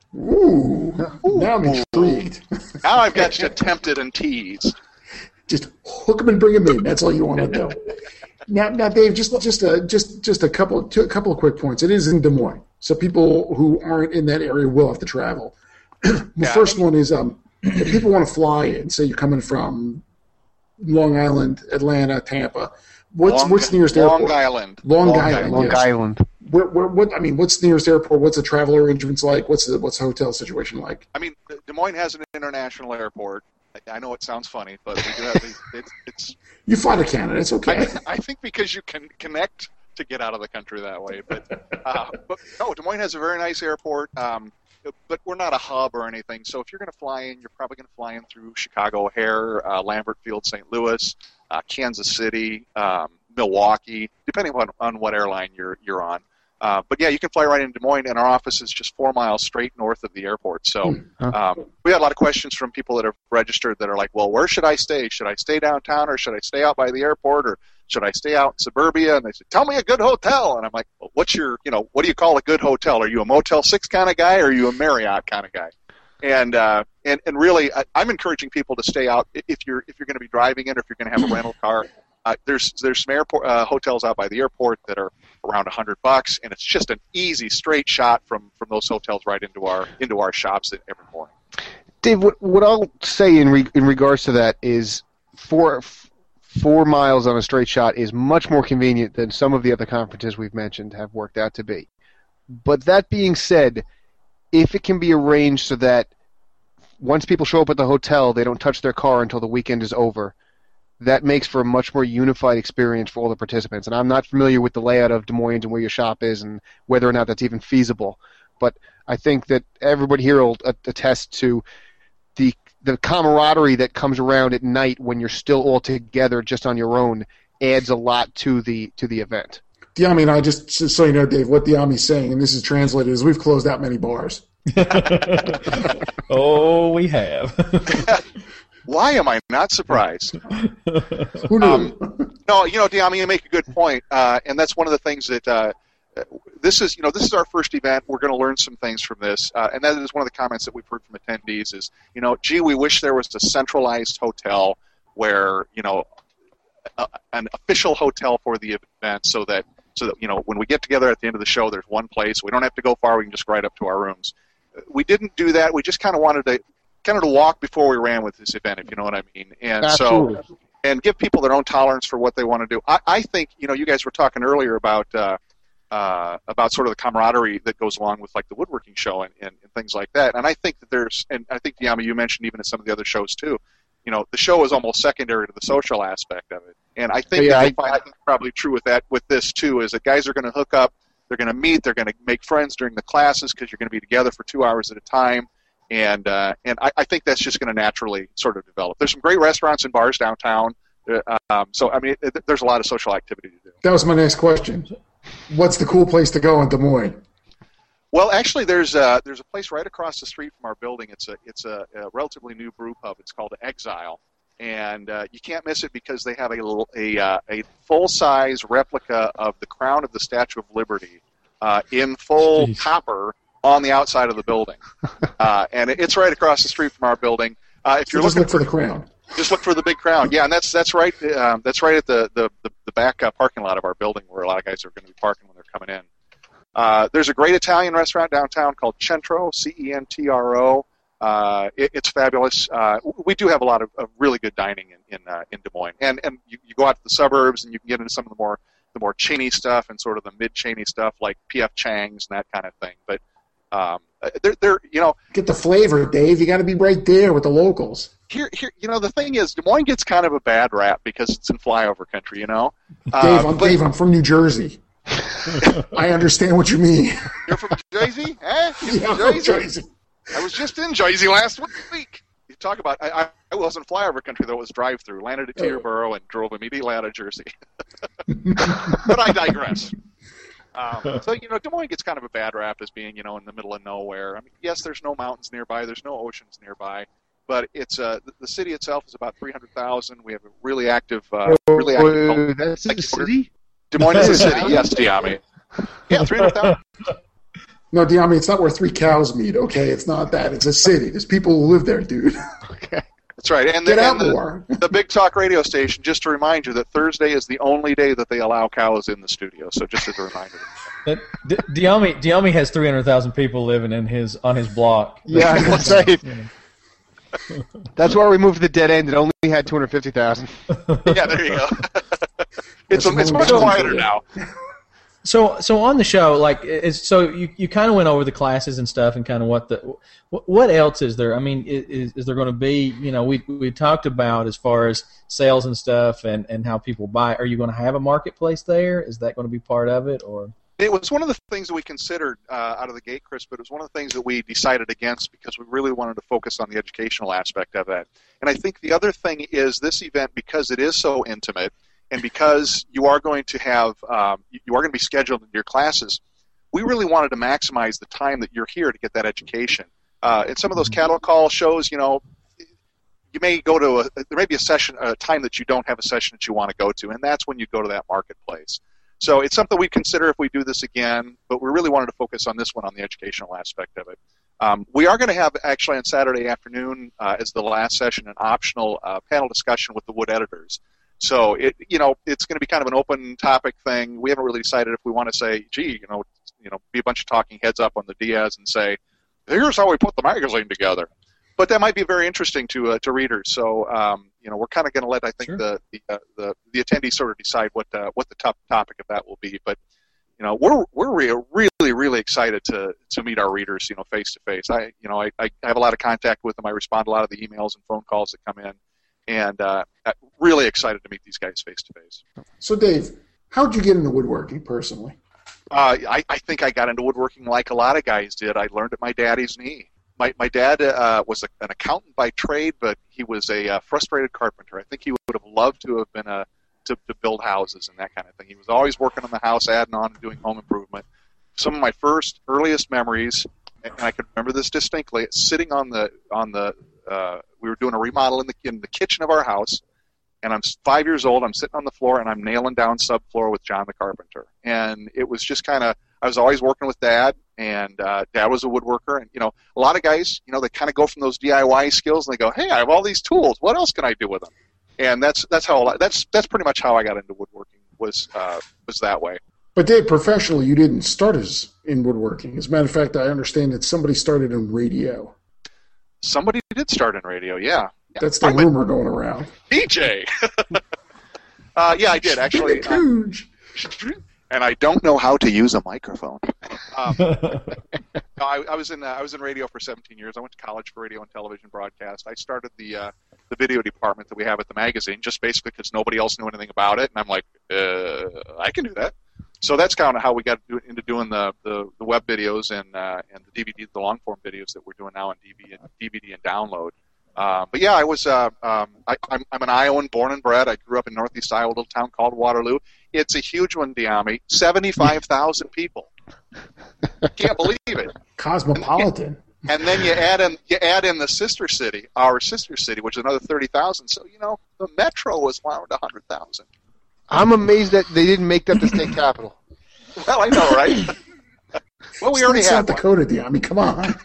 Ooh, Ooh. Now I'm intrigued. Now I've got you tempted and teased. Just hook them and bring them in. That's all you want to do. Now, now, Dave, just just a just just a couple two, a couple of quick points. It is in Des Moines, so people who aren't in that area will have to travel. The yeah, first one is um, if people want to fly in, say you're coming from Long Island, Atlanta, Tampa. What's Long, what's the nearest Long airport? Island. Long, Long Island. Long yes. Island. Where, where, what I mean, what's the nearest airport? What's the travel arrangements like? What's the what's the hotel situation like? I mean, Des Moines has an international airport. I know it sounds funny, but we do have these, it's, it's. You fly to Canada. It's okay. I, I think because you can connect to get out of the country that way, but uh, but no, Des Moines has a very nice airport. Um, but we're not a hub or anything. So if you're going to fly in, you're probably going to fly in through Chicago O'Hare, uh, Lambert Field, Saint Louis, uh, Kansas City, um, Milwaukee, depending on, on what airline you're you're on. Uh, but yeah, you can fly right into Des Moines, and our office is just four miles straight north of the airport. So um, we had a lot of questions from people that have registered that are like, well, where should I stay? Should I stay downtown, or should I stay out by the airport, or should I stay out in suburbia? And they said, tell me a good hotel. And I'm like, well, what's your, you know, what do you call a good hotel? Are you a Motel six kind of guy, or are you a Marriott kind of guy? And uh, and and really, I, I'm encouraging people to stay out if you're if you're going to be driving it, or if you're going to have a rental car. Uh, there's there's some airport uh, hotels out by the airport that are around a hundred bucks, and it's just an easy straight shot from, from those hotels right into our into our shops every morning. Dave, what what I'll say in re, in regards to that is four four miles on a straight shot is much more convenient than some of the other conferences we've mentioned have worked out to be. But that being said, if it can be arranged so that once people show up at the hotel, they don't touch their car until the weekend is over, that makes for a much more unified experience for all the participants. And I'm not familiar with the layout of Des Moines and where your shop is and whether or not that's even feasible. But I think that everybody here will attest to the the camaraderie that comes around at night when you're still all together just on your own adds a lot to the to the event. Diami and I, just, just so you know, Dave, what Diami's saying, and this is translated, is we've closed out many bars. Oh, we have. Why am I not surprised? Who knew? Um, no, you know, Diami, you make a good point, uh, and that's one of the things that uh, this is. You know, this is our first event. We're going to learn some things from this, uh, and that is one of the comments that we've heard from attendees. Is you know, gee, we wish there was a centralized hotel where you know, a, an official hotel for the event, so that so that you know, when we get together at the end of the show, there's one place. We don't have to go far. We can just ride up to our rooms. We didn't do that. We just kind of wanted to. kind of to walk before we ran with this event, if you know what I mean. And Absolutely. so, and give people their own tolerance for what they want to do. I, I think, you know, you guys were talking earlier about uh, uh, about sort of the camaraderie that goes along with like the woodworking show and, and, and things like that. And I think that there's, and I think, Diami, you mentioned even in some of the other shows too, you know, the show is almost secondary to the social aspect of it. And I think yeah, that I, I, think probably true with that, with this too, is that guys are going to hook up, they're going to meet, they're going to make friends during the classes because you're going to be together for two hours at a time. And uh, and I, I think that's just going to naturally sort of develop. There's some great restaurants and bars downtown. Uh, um, so, I mean, it, there's a lot of social activity to do. That was my next question. What's the cool place to go in Des Moines? Well, actually, there's a, there's a place right across the street from our building. It's a it's a, a relatively new brew pub. It's called Exile. And uh, you can't miss it because they have a, little, a, uh, a full-size replica of the crown of the Statue of Liberty uh, in full Jeez. copper on the outside of the building, uh, and it, it's right across the street from our building. Uh, if So you're just looking look for the crown. just look for the big crown. Yeah, and that's that's right. Um, that's right at the the, the, the back uh, parking lot of our building where a lot of guys are going to be parking when they're coming in. Uh, there's a great Italian restaurant downtown called Centro, C E N T R O. Uh, it, it's fabulous. Uh, we do have a lot of, of really good dining in in, uh, in Des Moines, and and you, you go out to the suburbs and you can get into some of the more the more chainy stuff and sort of the mid chainy stuff like P F Chang's and that kind of thing. But um, they're they're you know Get the flavor, Dave. You got to be right there with the locals. here here you know the thing is Des Moines gets kind of a bad rap because it's in flyover country. You know, Dave, uh, I'm but Dave. I'm from New Jersey. I understand what you mean. you're from Jersey, eh? You're Yeah, from I'm from Jersey? Jersey. I was just in Jersey last week. You talk about I, I, I wasn't flyover country though. It was drive through. Landed at Teterboro and drove immediately out of Jersey. But I digress. Um, so you know, Des Moines gets kind of a bad rap as being you know in the middle of nowhere. I mean, yes, there's no mountains nearby, there's no oceans nearby, but it's uh, the, the city itself is about three hundred thousand. We have a really active, uh, really active. Oh, that's the city? Des Moines is a city, yes, Diami. Yeah, three hundred thousand. No, Diami, it's not where three cows meet, okay? It's not that. It's a city. There's people who live there, dude. Okay. That's right. And Get the, out and the, more. the Big Talk radio station, just to remind you that Thursday is the only day that they allow cows in the studio. So just as a reminder. That, D- Diami, Diami has three hundred thousand people living in his on his block. Yeah, I was gonna say, You know. that's why we moved to the dead end. It only had two hundred fifty thousand. Yeah, there you go. it's, That's it's much amazing. quieter now. So, so on the show, like, it's, so you, you kind of went over the classes and stuff, and kind of what the what, what else is there? I mean, is, is there going to be? You know, we we talked about as far as sales and stuff, and, and how people buy. Are you going to have a marketplace there? Is that going to be part of it, or? It was one of the things that we considered uh, out of the gate, Chris, but it was one of the things that we decided against because we really wanted to focus on the educational aspect of that. And I think the other thing is this event, because it is so intimate, and because you are going to have, um, you are going to be scheduled into your classes, we really wanted to maximize the time that you're here to get that education. Uh, in some of those cattle call shows, you know, you may go to a, there may be a session, a time that you don't have a session that you want to go to, and that's when you go to that marketplace. So it's something we consider if we do this again, but we really wanted to focus on this one, on the educational aspect of it. Um, we are going to have, actually, on Saturday afternoon, uh, as the last session, an optional uh, panel discussion with the wood editors. So, it, you know, it's going to be kind of an open topic thing. We haven't really decided if we want to say, gee, you know, you know, be a bunch of talking heads up on the Diaz and say, here's how we put the magazine together. But that might be very interesting to uh, to readers. So, um, you know, we're kind of going to let, I think, Sure. the the, uh, the the attendees sort of decide what uh, what the top topic of that will be. But, you know, we're we're re- really really excited to to meet our readers, you know, face to face. I you know I, I have a lot of contact with them. I respond to a lot of the emails and phone calls that come in, and uh, I'm really excited to meet these guys face to face. So, Dave, how'd you get into woodworking personally? Uh, I, I think I got into woodworking like a lot of guys did. I learned at my daddy's knee. My my dad uh, was a, an accountant by trade, but he was a uh, frustrated carpenter. I think he would have loved to have been a to, to build houses and that kind of thing. He was always working on the house, adding on and doing home improvement. Some of my first earliest memories, and I can remember this distinctly, sitting on the on the uh, we were doing a remodel in the in the kitchen of our house, and I'm five years old. I'm sitting on the floor and I'm nailing down subfloor with John the carpenter, and it was just kind of. I was always working with Dad, and uh, Dad was a woodworker. And, you know, a lot of guys, you know, they kind of go from those D I Y skills, and they go, hey, I have all these tools. What else can I do with them? And that's that's how that's that's pretty much how I got into woodworking was uh, was that way. But, Dave, professionally, you didn't start as in woodworking. As a matter of fact, I understand that somebody started in radio. Somebody did start in radio, yeah. yeah. That's the I'm rumor going around. D J. uh, yeah, I did, actually. Uh, Cooge. and I don't know how to use a microphone. Um, no, I, I was in uh, I was in radio for seventeen years. I went to college for radio and television broadcast. I started the uh, the video department that we have at the magazine, just basically because nobody else knew anything about it, and I'm like, uh, I can do that. So that's kind of how we got into doing the, the, the web videos and uh, and the D V D, the long form videos that we're doing now on D V D and, D V D and download. Uh, but yeah, I was uh, um, I, I'm, I'm an Iowan, born and bred. I grew up in Northeast Iowa, a little town called Waterloo. It's a huge one, Diami. seventy-five thousand people. Can't believe it. Cosmopolitan. And then you add in you add in the sister city, our sister city, which is another thirty thousand. So you know the metro was around a hundred thousand. I'm amazed that they didn't make that the state capital. Well, I know, right? Well, we Still already in South had one. Dakota, Dean. I mean, come on.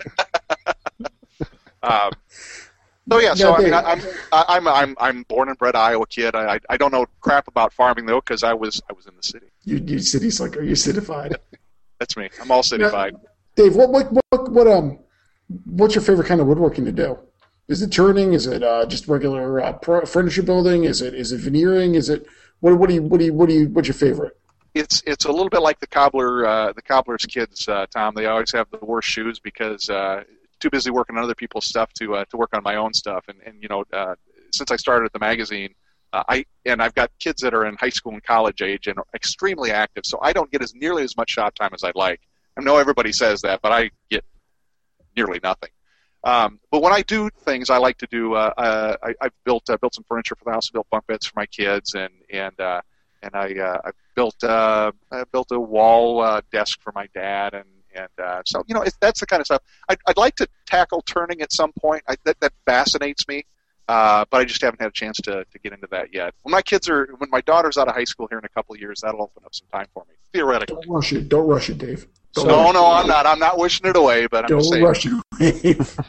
Um, so yeah, so Yeah, I mean, Dave. I, I'm I'm I'm I'm born and bred Iowa kid. I I, I don't know crap about farming though because I was I was in the city. You, you city slicker. You cityfied. That's me. I'm all cityfied. Now, Dave, what, what what what um what's your favorite kind of woodworking to do? Is it turning? Is it uh, just regular uh, pro- furniture building? Is it is it veneering? Is it what what do you what do you what do you what's your favorite? It's it's a little bit like the cobbler uh, the cobbler's kids, uh, Tom. They always have the worst shoes because uh, too busy working on other people's stuff to uh, to work on my own stuff. And and you know, uh, since I started at the magazine, uh, I and I've got kids that are in high school and college age and are extremely active, so I don't get as nearly as much shop time as I'd like. I know everybody says that, but I get nearly nothing. Um, but when I do things, I like to do. Uh, uh, I, I've built uh, built some furniture for the house. I built bunk beds for my kids, and and uh, and I uh, I built uh, I built a wall uh, desk for my dad, and and uh, so you know it, that's the kind of stuff I'd, I'd like to tackle turning at some point. I, that that fascinates me, uh, but I just haven't had a chance to to get into that yet. When my kids are when my daughter's out of high school here in a couple of years, that'll open up some time for me theoretically. Don't rush it. Don't rush it, Dave. Don't No, rush no, it. I'm not. I'm not wishing it away, but I'm Don't just saying. rush it, Dave.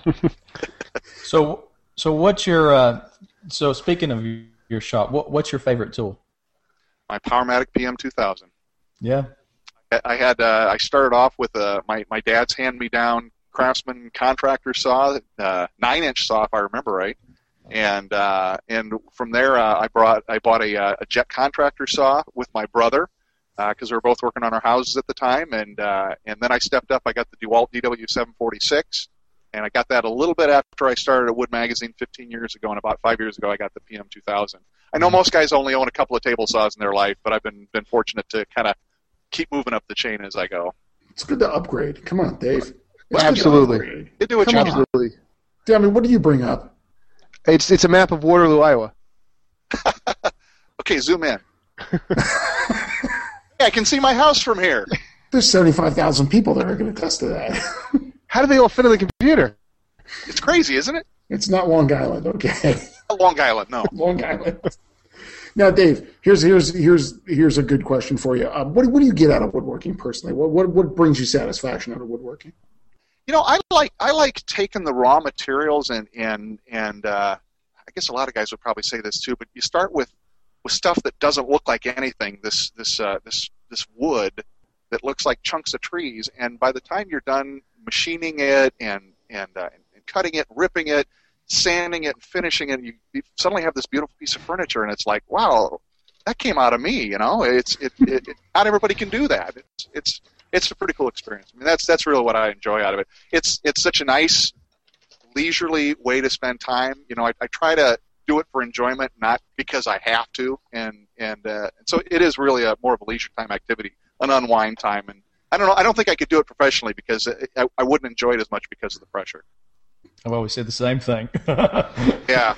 So, so what's your? Uh, so speaking of your shop, what, what's your favorite tool? My Powermatic P M two thousand. Yeah. I- I had. Uh, I started off with uh, my my dad's hand-me-down Craftsman contractor saw, uh, nine-inch saw, if I remember right. And uh, and from there, uh, I brought I bought a, uh, a jet contractor saw with my brother because uh, we were both working on our houses at the time. And uh, and then I stepped up. I got the DeWalt D W seven forty-six. And I got that a little bit after I started at Wood Magazine fifteen years ago, and about five years ago I got the P M two thousand. I know most guys only own a couple of table saws in their life, but I've been been fortunate to kind of keep moving up the chain as I go. It's good to upgrade. Come on, Dave. It's good to Absolutely. upgrade. You do what Come you on. do. Absolutely. Dude, I mean, what do you bring up? It's it's a map of Waterloo, Iowa. Okay, zoom in. Yeah, I can see my house from here. There's seventy-five thousand people that are going to attest to that. How do they all fit on the computer? It's crazy, isn't it? It's not Long Island, okay? Long Island, no. Long Island. Now, Dave, here's here's here's here's a good question for you. Um, what what do you get out of woodworking personally? What what what brings you satisfaction out of woodworking? You know, I like I like taking the raw materials and and and uh, I guess a lot of guys would probably say this too. But you start with, with stuff that doesn't look like anything. This this uh, this this wood that looks like chunks of trees, and by the time you're done machining it and and, uh, and cutting it, ripping it, sanding it, and finishing it, you, you suddenly have this beautiful piece of furniture, and it's like, wow, that came out of me. You know, it's it, it, it not everybody can do that. It's it's it's a pretty cool experience. I mean, that's that's really what I enjoy out of it. It's it's such a nice, leisurely way to spend time. You know, I, I try to do it for enjoyment, not because I have to, and and, uh, and so it is really a more of a leisure time activity, an unwind time, and I don't know. I don't think I could do it professionally because I, I wouldn't enjoy it as much because of the pressure. I've always said the same thing. Yeah,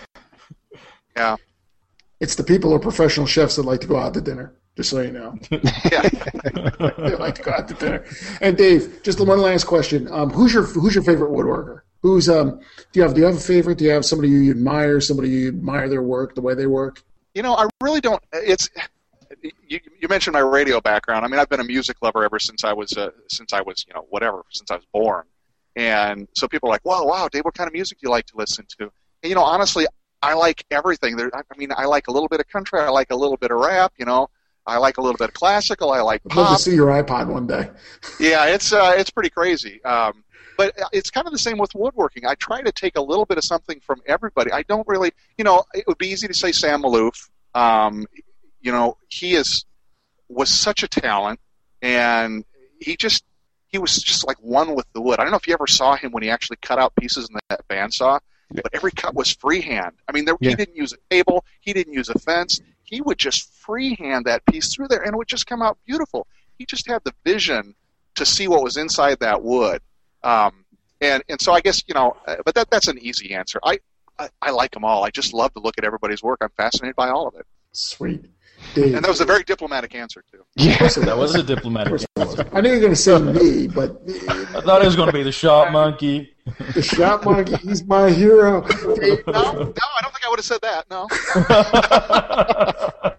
yeah, It's the people who are professional chefs that like to go out to dinner. Just so you know, yeah. they like to go out to dinner. And Dave, just one last question: um, Who's your who's your favorite woodworker? Who's um? Do you have do you have a favorite? Do you have somebody you admire? Somebody you admire their work, the way they work? You know, I really don't. It's you, you mentioned my radio background. I mean, I've been a music lover ever since I was uh, since I was you know whatever since I was born. And so people are like, "Wow, wow, Dave, what kind of music do you like to listen to?" And, you know, honestly, I like everything. There, I mean, I like a little bit of country. I like a little bit of rap. You know, I like a little bit of classical. I like I'd love pop. to see your iPod one day. Yeah, it's uh, it's pretty crazy. Um, but it's kind of the same with woodworking. I try to take a little bit of something from everybody. I don't really, you know, it would be easy to say Sam Maloof. Um, you know, he is was such a talent, and he just he was just like one with the wood. I don't know if you ever saw him when he actually cut out pieces in that bandsaw, yeah. But every cut was freehand. I mean, there, yeah. he didn't use a table, he didn't use a fence. He would just freehand that piece through there, and it would just come out beautiful. He just had the vision to see what was inside that wood. Um, and, and so I guess, you know, but that that's an easy answer. I, I, I like them all. I just love to look at everybody's work. I'm fascinated by all of it. Sweet. Dave. And that was a very diplomatic answer, too. Yeah, that was a diplomatic answer. I knew you were going to say me, but... I thought it was going to be the shop monkey. The shop monkey, he's my hero. No, no, I don't think I would have said that, no.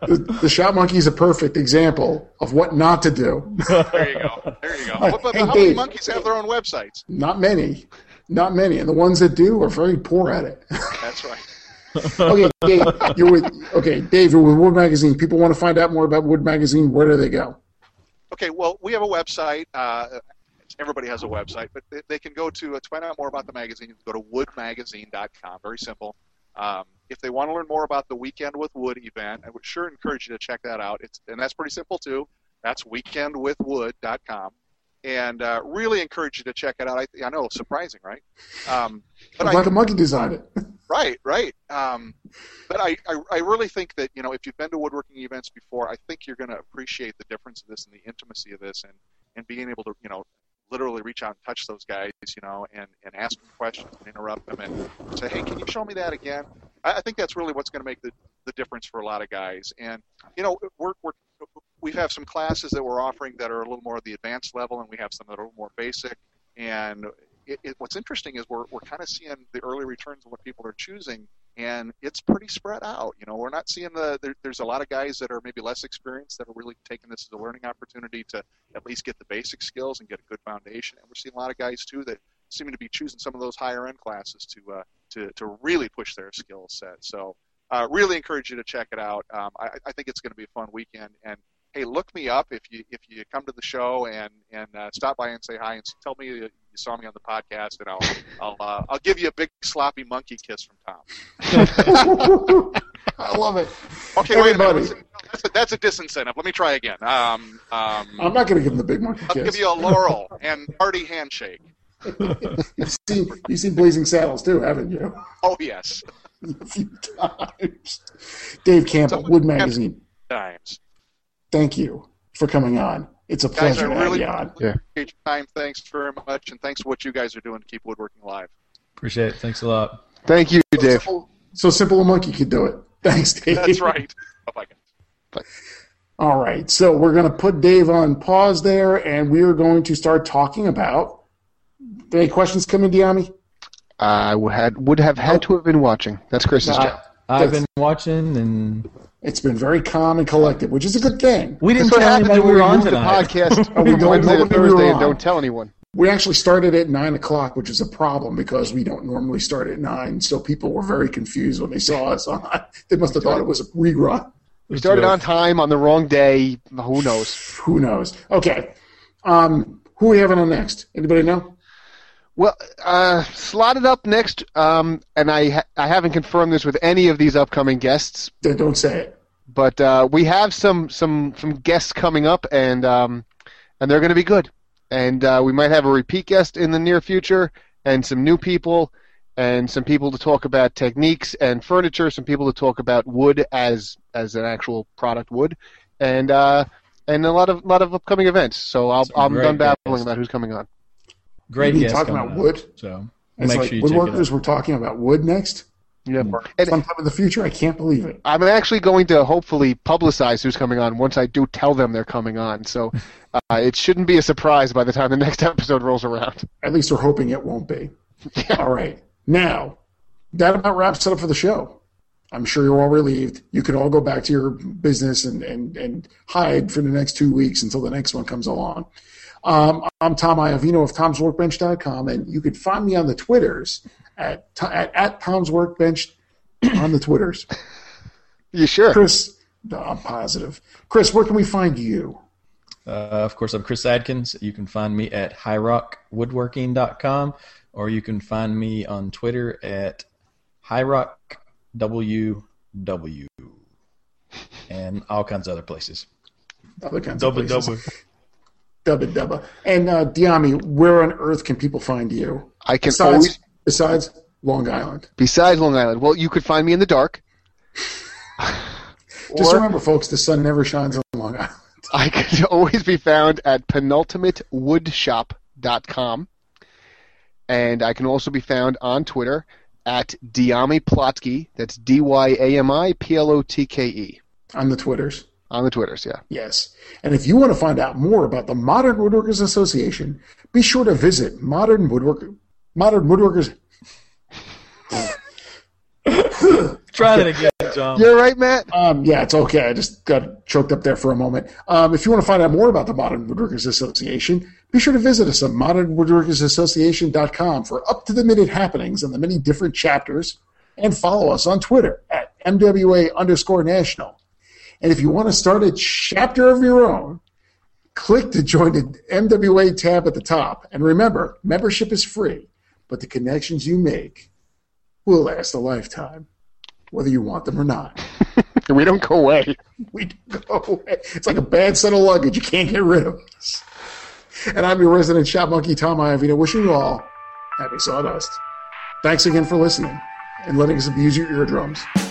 The, the Shop Monkey is a perfect example of what not to do. There you go. There you go. Right. But, but Hey, how many Dave. monkeys have their own websites? Not many. Not many. And the ones that do are very poor at it. That's right. Okay, Dave, you're with, okay, Dave, you're with Wood Magazine. People want to find out more about Wood Magazine. Where do they go? Okay, well, we have a website. Uh, everybody has a website, but they, they can go to, uh, to find out more about the magazine, go to wood magazine dot com. Very simple. Um, if they want to learn more about the Weekend with Wood event, I would sure encourage you to check that out. It's And that's pretty simple, too. That's weekend with wood dot com. And uh, really encourage you to check it out. I, I know, surprising, right? Um, but Like I, a monkey designed it. Right, right. Um, but I, I, I really think that, you know, if you've been to woodworking events before, I think you're going to appreciate the difference of this and the intimacy of this and, and being able to, you know, literally reach out and touch those guys, you know, and, and ask them questions and interrupt them and say, hey, can you show me that again? I, I think that's really what's going to make the, the difference for a lot of guys. And, you know, we're, we're, we have some classes that we're offering that are a little more at the advanced level, and we have some that are a little more basic. And It, it, what's interesting is we're we're kind of seeing the early returns of what people are choosing, and it's pretty spread out. You know, we're not seeing the there, there's a lot of guys that are maybe less experienced that are really taking this as a learning opportunity to at least get the basic skills and get a good foundation. And we're seeing a lot of guys too that seem to be choosing some of those higher end classes to uh, to to really push their skill set. So, uh, really encourage you to check it out. Um, I, I think it's going to be a fun weekend. And hey, look me up if you if you come to the show and and uh, stop by and say hi and tell me you saw me on the podcast, and I'll I'll uh, I'll give you a big sloppy monkey kiss from Tom. I love it. Okay, Everybody. wait a minute. That's a, that's a disincentive. Let me try again. Um, um, I'm not going to give him the big monkey I'll kiss. give you a laurel and hearty handshake. You've seen, you've seen Blazing Saddles too, haven't you? Oh yes, A few times. Dave Campbell, So- Wood Magazine. times. Thank you for coming on. It's a Guys, pleasure I to have really you on. Yeah. appreciate your time. Thanks very much, and thanks for what you guys are doing to keep woodworking alive. Appreciate it. Thanks a lot. Thank you, So Dave. simple, so simple a monkey could do it. Thanks, Dave. That's right. Bye bye. All right, so we're going to put Dave on pause there, and we are going to start talking about. Any questions come in, Diami? I would had would have had to have been watching. That's Chris's Uh, job. I've been watching, and It's been very calm and collected, which is a good thing. we didn't That's what tell happens anybody when we we were on move the tonight. podcast Oh, we from don't Wednesday know to when we were Thursday and on. don't tell anyone. We actually started at nine o'clock, which is a problem because we don't normally start at nine. So people were very confused when they saw us on. They must have thought it was a rerun. We started on time on the wrong day. Who knows? Who knows? Okay, um, who are we having on next? Anybody know? Well, uh, slotted up next, um, and I ha- I haven't confirmed this with any of these upcoming guests, Then don't say it. but uh, we have some some some guests coming up, and um, and they're going to be good. And uh, we might have a repeat guest in the near future, and some new people, and some people to talk about techniques and furniture, some people to talk about wood as as an actual product wood, and uh, and a lot of lot of upcoming events. So I'll, Some I'm great done babbling guests. about who's coming on. Great You guest talking coming about up. wood? So It's make like sure you check it woodworkers. out. We're talking about wood next. Yeah. Mm. And Sometime in the future, I can't believe it. I'm actually going to hopefully publicize who's coming on once I do tell them they're coming on. So uh, it shouldn't be a surprise by the time the next episode rolls around. At least we're hoping it won't be. All right. Now, that about wraps it up for the show. I'm sure you're all relieved. You can all go back to your business and, and, and hide for the next two weeks until the next one comes along. Um, I'm Tom Iovino of toms workbench dot com, and you can find me on the Twitters at, at, at Tom's Workbench on the Twitters. You sure? Chris, no, I'm positive. Chris, where can we find you? Uh, of course, I'm Chris Adkins. You can find me at high rock woodworking dot com, or you can find me on Twitter at high rock w w, and all kinds of other places. Other kinds Double of places. double. Dubba dubba. And uh, Diami, where on earth can people find you? I can Besides, always, besides Long Island. besides Long Island, well, you could find me in the dark. Just Or remember, folks, the sun never shines on Long Island. I could always be found at penultimate woodshop dot com. And I can also be found on Twitter at Diami Plotsky. That's D Y A M I P L O T K E. On the Twitters. On the Twitters, yeah. Yes. And if you want to find out more about the Modern Woodworkers Association, be sure to visit Modern Woodworker Modern Woodworkers. Try that again. Tom. You're right, Matt. Um, yeah, it's okay. I just got choked up there for a moment. Um, if you want to find out more about the Modern Woodworkers Association, be sure to visit us at modern woodworkers association dot com for up-to-the-minute happenings in the many different chapters, and follow us on Twitter at M W A underscore national. And if you want to start a chapter of your own, click to join the M W A tab at the top. And remember, membership is free, but the connections you make will last a lifetime, whether you want them or not. We don't go away. We don't go away. It's like a bad set of luggage. You can't get rid of us. And I'm your resident shop monkey, Tom Iavino, wishing you all happy sawdust. Thanks again for listening and letting us abuse your eardrums.